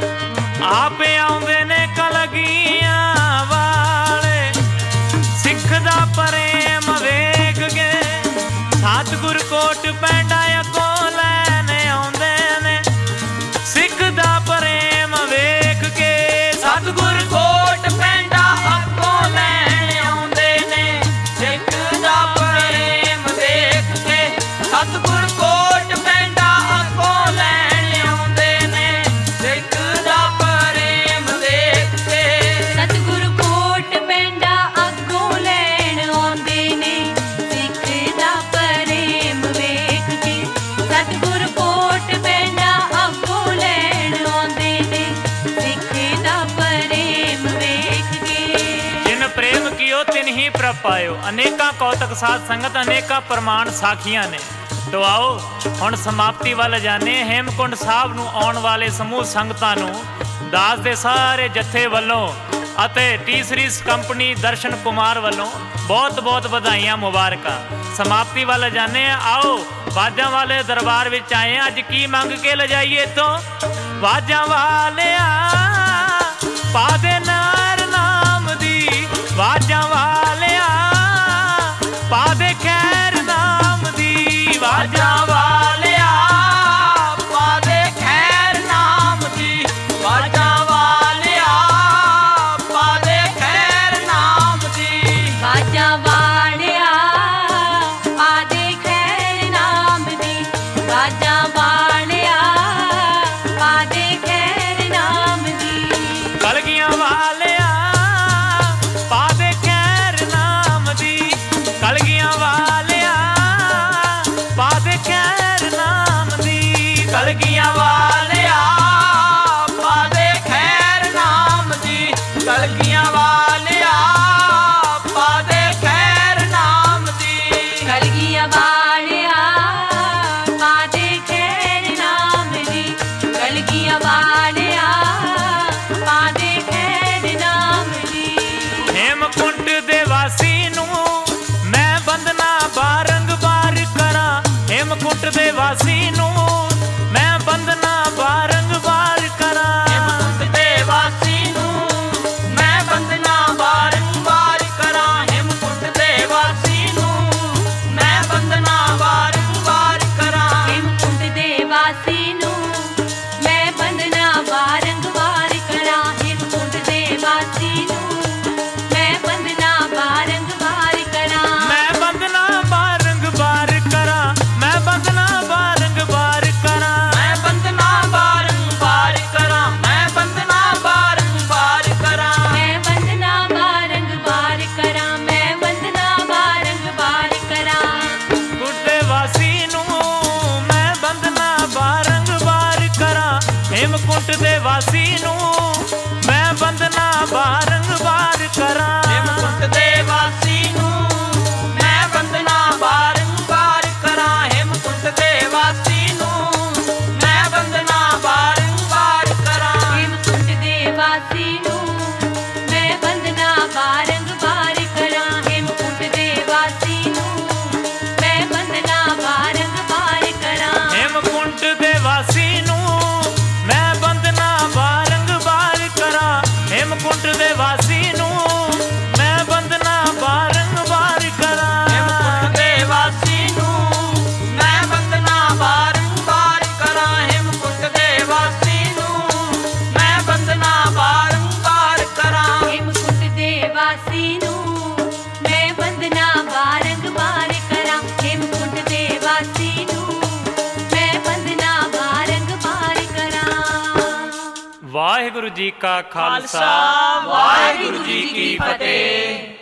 ਆਪੇ ਆਉਂਦੇ ਨੇ ਕਲਗੀਆਂ ਵਾਲੇ, ਸਿੱਖ ਦਾ ਪ੍ਰੇਮ ਵੇਖ ਕੇ। ਸਤਿਗੁਰ ਕੋਟ ਪੈਂਡਾ ਅੱਗੋਂ ਲੈਣ ਆਉਂਦੇ ਨੇ, ਸਿੱਖ ਦਾ ਪ੍ਰੇਮ ਵੇਖ ਕੇ। ਸਤਿਗੁਰ ਕੋਟ ਪੈਂਡਾ ਅੱਗੋਂ ਲੈਣ ਆਉਂਦੇ ਨੇ, ਸਿੱਖ ਦਾ ਪ੍ਰੇਮ ਵੇਖ ਕੇ। ਸਤਿਗੁਰ ਕੋਟ ਪੈਂਡਾ ਅੱਗੋਂ ਲੈਣ ਆਉਂਦੇ ਨੇ, ਸਿੱਖ ਦਾ ਪ੍ਰੇਮ ਵੇਖ ਕੇ। ਸਤਿਗੁਰ ਕੋਟ ਪੈਂਡਾ ਅੱਗੋਂ ਲੈਣ ਆਉਂਦੇ ਨੇ, ਪਾਇਓ। ਅਨੇਕਾਂ ਕੌਤਕ ਸਾਧ ਸੰਗਤ, ਅਨੇਕਾਂ ਪ੍ਰਮਾਣ ਸਾਖੀਆਂ ਨੇ। ਤੋ ਆਓ ਹੁਣ ਸਮਾਪਤੀ ਵੱਲ ਜਾਣੇ। ਹੇਮਕੁੰਡ ਸਾਹਿਬ ਨੂੰ ਆਉਣ ਵਾਲੇ ਸਮੂਹ ਸੰਗਤਾਂ ਨੂੰ ਦਾਸ ਦੇ ਸਾਰੇ ਜਥੇ ਵੱਲੋਂ ਅਤੇ T series company Darshan Kumar ਵੱਲੋਂ ਬਹੁਤ ਬਹੁਤ ਵਧਾਈਆਂ, ਮੁਬਾਰਕਾਂ। ਸਮਾਪਤੀ ਵੱਲ ਜਾਣੇ। ਆਓ ਬਾਜਾਂ ਵਾਲੇ ਦਰਬਾਰ ਵਿੱਚ ਆਏ। ਅੱਜ ਕੀ ਮੰਗ ਕੇ ਲਿਜਾਈਏ ਇੱਥੋਂ? ਬਾਜਾਂ ਵਾਲਿਆ ਪਾ ਦੇ ਨਾਰ ਨਾਮ ਦੀ, ਬਾਜਾਂ ਵਾਲਿਆ ਪਾ ਦੇ ਖੈਰ ਨਾਮ ਦੀ, ਬਾਜਾਂ ਵਾਲਿਆ ਪਾ ਦੇ ਖੈਰ ਨਾਮ ਦੀ, ਬਾਜਾਂ ਵਾਲਿਆ ਪਾ ਦੇ ਖੈਰ ਨਾਮ ਦੀ, ਬਾਜਾਂ ਵਾਲਿਆ ਪਾ ਦੇ ਖੈਰ ਨਾਮ ਦੀ, ਬਾਜਾਂ ਵਾਲਿਆ ਪਾ ਦੇ ਖੈਰ ਨਾਮ ਦੀ, ਕਲਗੀਆਂ ਵਾਲਿਆ ਪਾ ਦੇ ਖੈਰ ਨਾਮ ਦੀ, ਕਲਗੀਆਂ ਵਾਲਿਆ ਪਾ ਦੇ ਖੈਰ ਨਾਮ ਦੀ, ਕਲਗੀਆਂ ਵਾਲਿਆ ਪਾ ਦੇ ਖੈਰ ਨਾਮ ਦੀ, ਕਲਗੀਆਂ ਵਾਲਿਆ ਪਾ ਦੇ ਖੈਰ ਨਾਮ ਦੀ, ਕਲਗੀਆਂ ਵਾਲਿਆ ਪਾ ਦੇ ਖੈਰ ਨਾਮ ਦੀ, ਕਲਗੀਆਂ ਵਾਲਿਆ ਪਾ ਦੇ ਖੈਰ ਨਾਮ ਦੀ। ਹੇਮਕੁੰਟ ਦੇ ਵਾਸੀ ਨੂੰ ਮੈਂ ਬੰਦਨਾ ਬਾਰੰਗਾਰ ਕਰਾਂ, ਹੇਮਕੁੰਟ ਦੇ ਵਾਸੀ ਨੂੰ ਮੈਂ ਬੰਦਨਾ ਬਾਰੰਗਾਰ ਕਰਾਂ, ਹੇਮਕੁੰਟ ਦੇ ਵਾਸੀ ਨੂੰ ਮੈਂ ਬੰਦਨਾ ਬਾਰੰਬਾਰ ਕਰਾਂ, ਹੇਮਕੁੰਟ ਦੇ ਵਾਸੀ ਨੂੰ ਮੈਂ ਬੰਦਨਾ ਬਾਰੰਬਾਰ ਕਰਾਂ, ਹੇਮਕੁੰਟ ਦੇ ਵਾਸੀ ਨੂੰ ਮੈਂ ਬੰਦਨਾ ਬਾਰੰਗਾਰ ਕਰਾਂ, ਹੇਮਕੁੰਟ ਦੇ ਵਾਸੀ ਨੂੰ ਮੈਂ ਬੰਦਨਾ ਬਾਰੰਗਾਰ ਕਰਾਂ, ਮੈਂ ਬੰਦਨਾ ਬਾਰੰਗਾਰ ਕਰਾਂ, ਮੈਂ ਬੰਦਨਾ ਬਾਰੰਗਾਰ ਕਰਾਂ, ਮੈਂ ਬੰਦਨਾ ਬਾਰੰਬਾਰ ਕਰਾਂ, ਮੈਂ ਬੰਦਨਾ ਬਾਰੰਬਾਰ ਕਰਾਂ, ਮੈਂ ਬੰਦਨਾ ਬਾਰੰਗਾਰ ਕਰਾਂ, ਮੈਂ ਬੰਦਨਾ ਬਾਰੰਗਾਰ ਕਰਾਂ, ਕੁੰਟ ਦੇ ਵਾਸੀ ਨੂੰ ਮੈਂ ਬੰਦਨਾ ਬਾਰੰਗਾਰ ਕਰਾਂ, ਹੇਮਕੁੰਟ ਦੇ ਵਾਸੀ ਨੂੰ ਮੈਂ ਬੰਦਨਾ ਬਾਰੰਗਾਰ ਕਰਾਂ, ਹੇਮਕੁੰਟ ਦੇ ਵਾਸੀ ਨੂੰ ਮੈਂ ਬੰਦਨਾ ਬਾਰੰਬਾਰ ਕਰਾਂ, ਹੇਮਕੁੰਟ ਦੇ ਵਾਸੀ ਨੂੰ ਮੈਂ ਬੰਦਨਾ ਬਾਰੰਬਾਰ ਕਰਾਂ, ਹੇਮਕੁੰਟ ਦੇ ਵਾਸੀ ਨੂੰ ਮੈਂ ਬੰਦਨਾ ਬਾਰੰਗਾਰ ਕਰਾਂ, ਹੇਮਕੁੰਟ ਦੇ ਵਾਸੀ ਨੂੰ ਮੈਂ ਬੰਦਨਾ ਬਾਰੰਗਾਰ ਕਰਾਂ, ਹੇਮਕੁੰਟ ਦੇ ਵਾਸੀ ਨੂੰ ਮੈਂ ਬੰਦਨਾ ਬਾਰੰਗਾਰ ਕਰਾਂ, ਹੇਮਕੁੰਟ ਦੇ ਵਾਸੀ ਨੂੰ ਮੈਂ ਬੰਦਨਾ ਬਾਰੰਗਾਰ ਕਰਾਂ, ਹੇਮਕੁੰਟ ਦੇ ਵਾਸੀ ਨੂੰ ਮੈਂ ਬੰਦਨਾ ਬਾਰੰਬਾਰ ਕਰਾਂ, ਹੇਮਕੁੰਟ ਦੇ ਵਾਸੀ ਨੂੰ ਮੈਂ ਬੰਦਨਾ ਬਾਰੰਬਾਰ ਕਰਾਂ, ਹੇਮਕੁੰਟ ਦੇ ਵਾਸੀ ਨੂੰ ਮੈਂ ਬੰਦਨਾ ਬਾਰੰਗਾਰ ਕਰਾਂ, ਹੇਮਕੁੰਟ ਦੇ ਵਾਸੀ ਨੂੰ ਮੈਂ ਬੰਦਨਾ ਬਾਰੰਗਾਰ ਕਰਾਂ। ਵਾਹਿਗੁਰੂ ਜੀ ਕਾ ਖਾਲਸਾ, ਖਾਲਸਾ ਵਾਹਿਗੁਰੂ ਜੀ ਕੀ ਫਤਿਹ।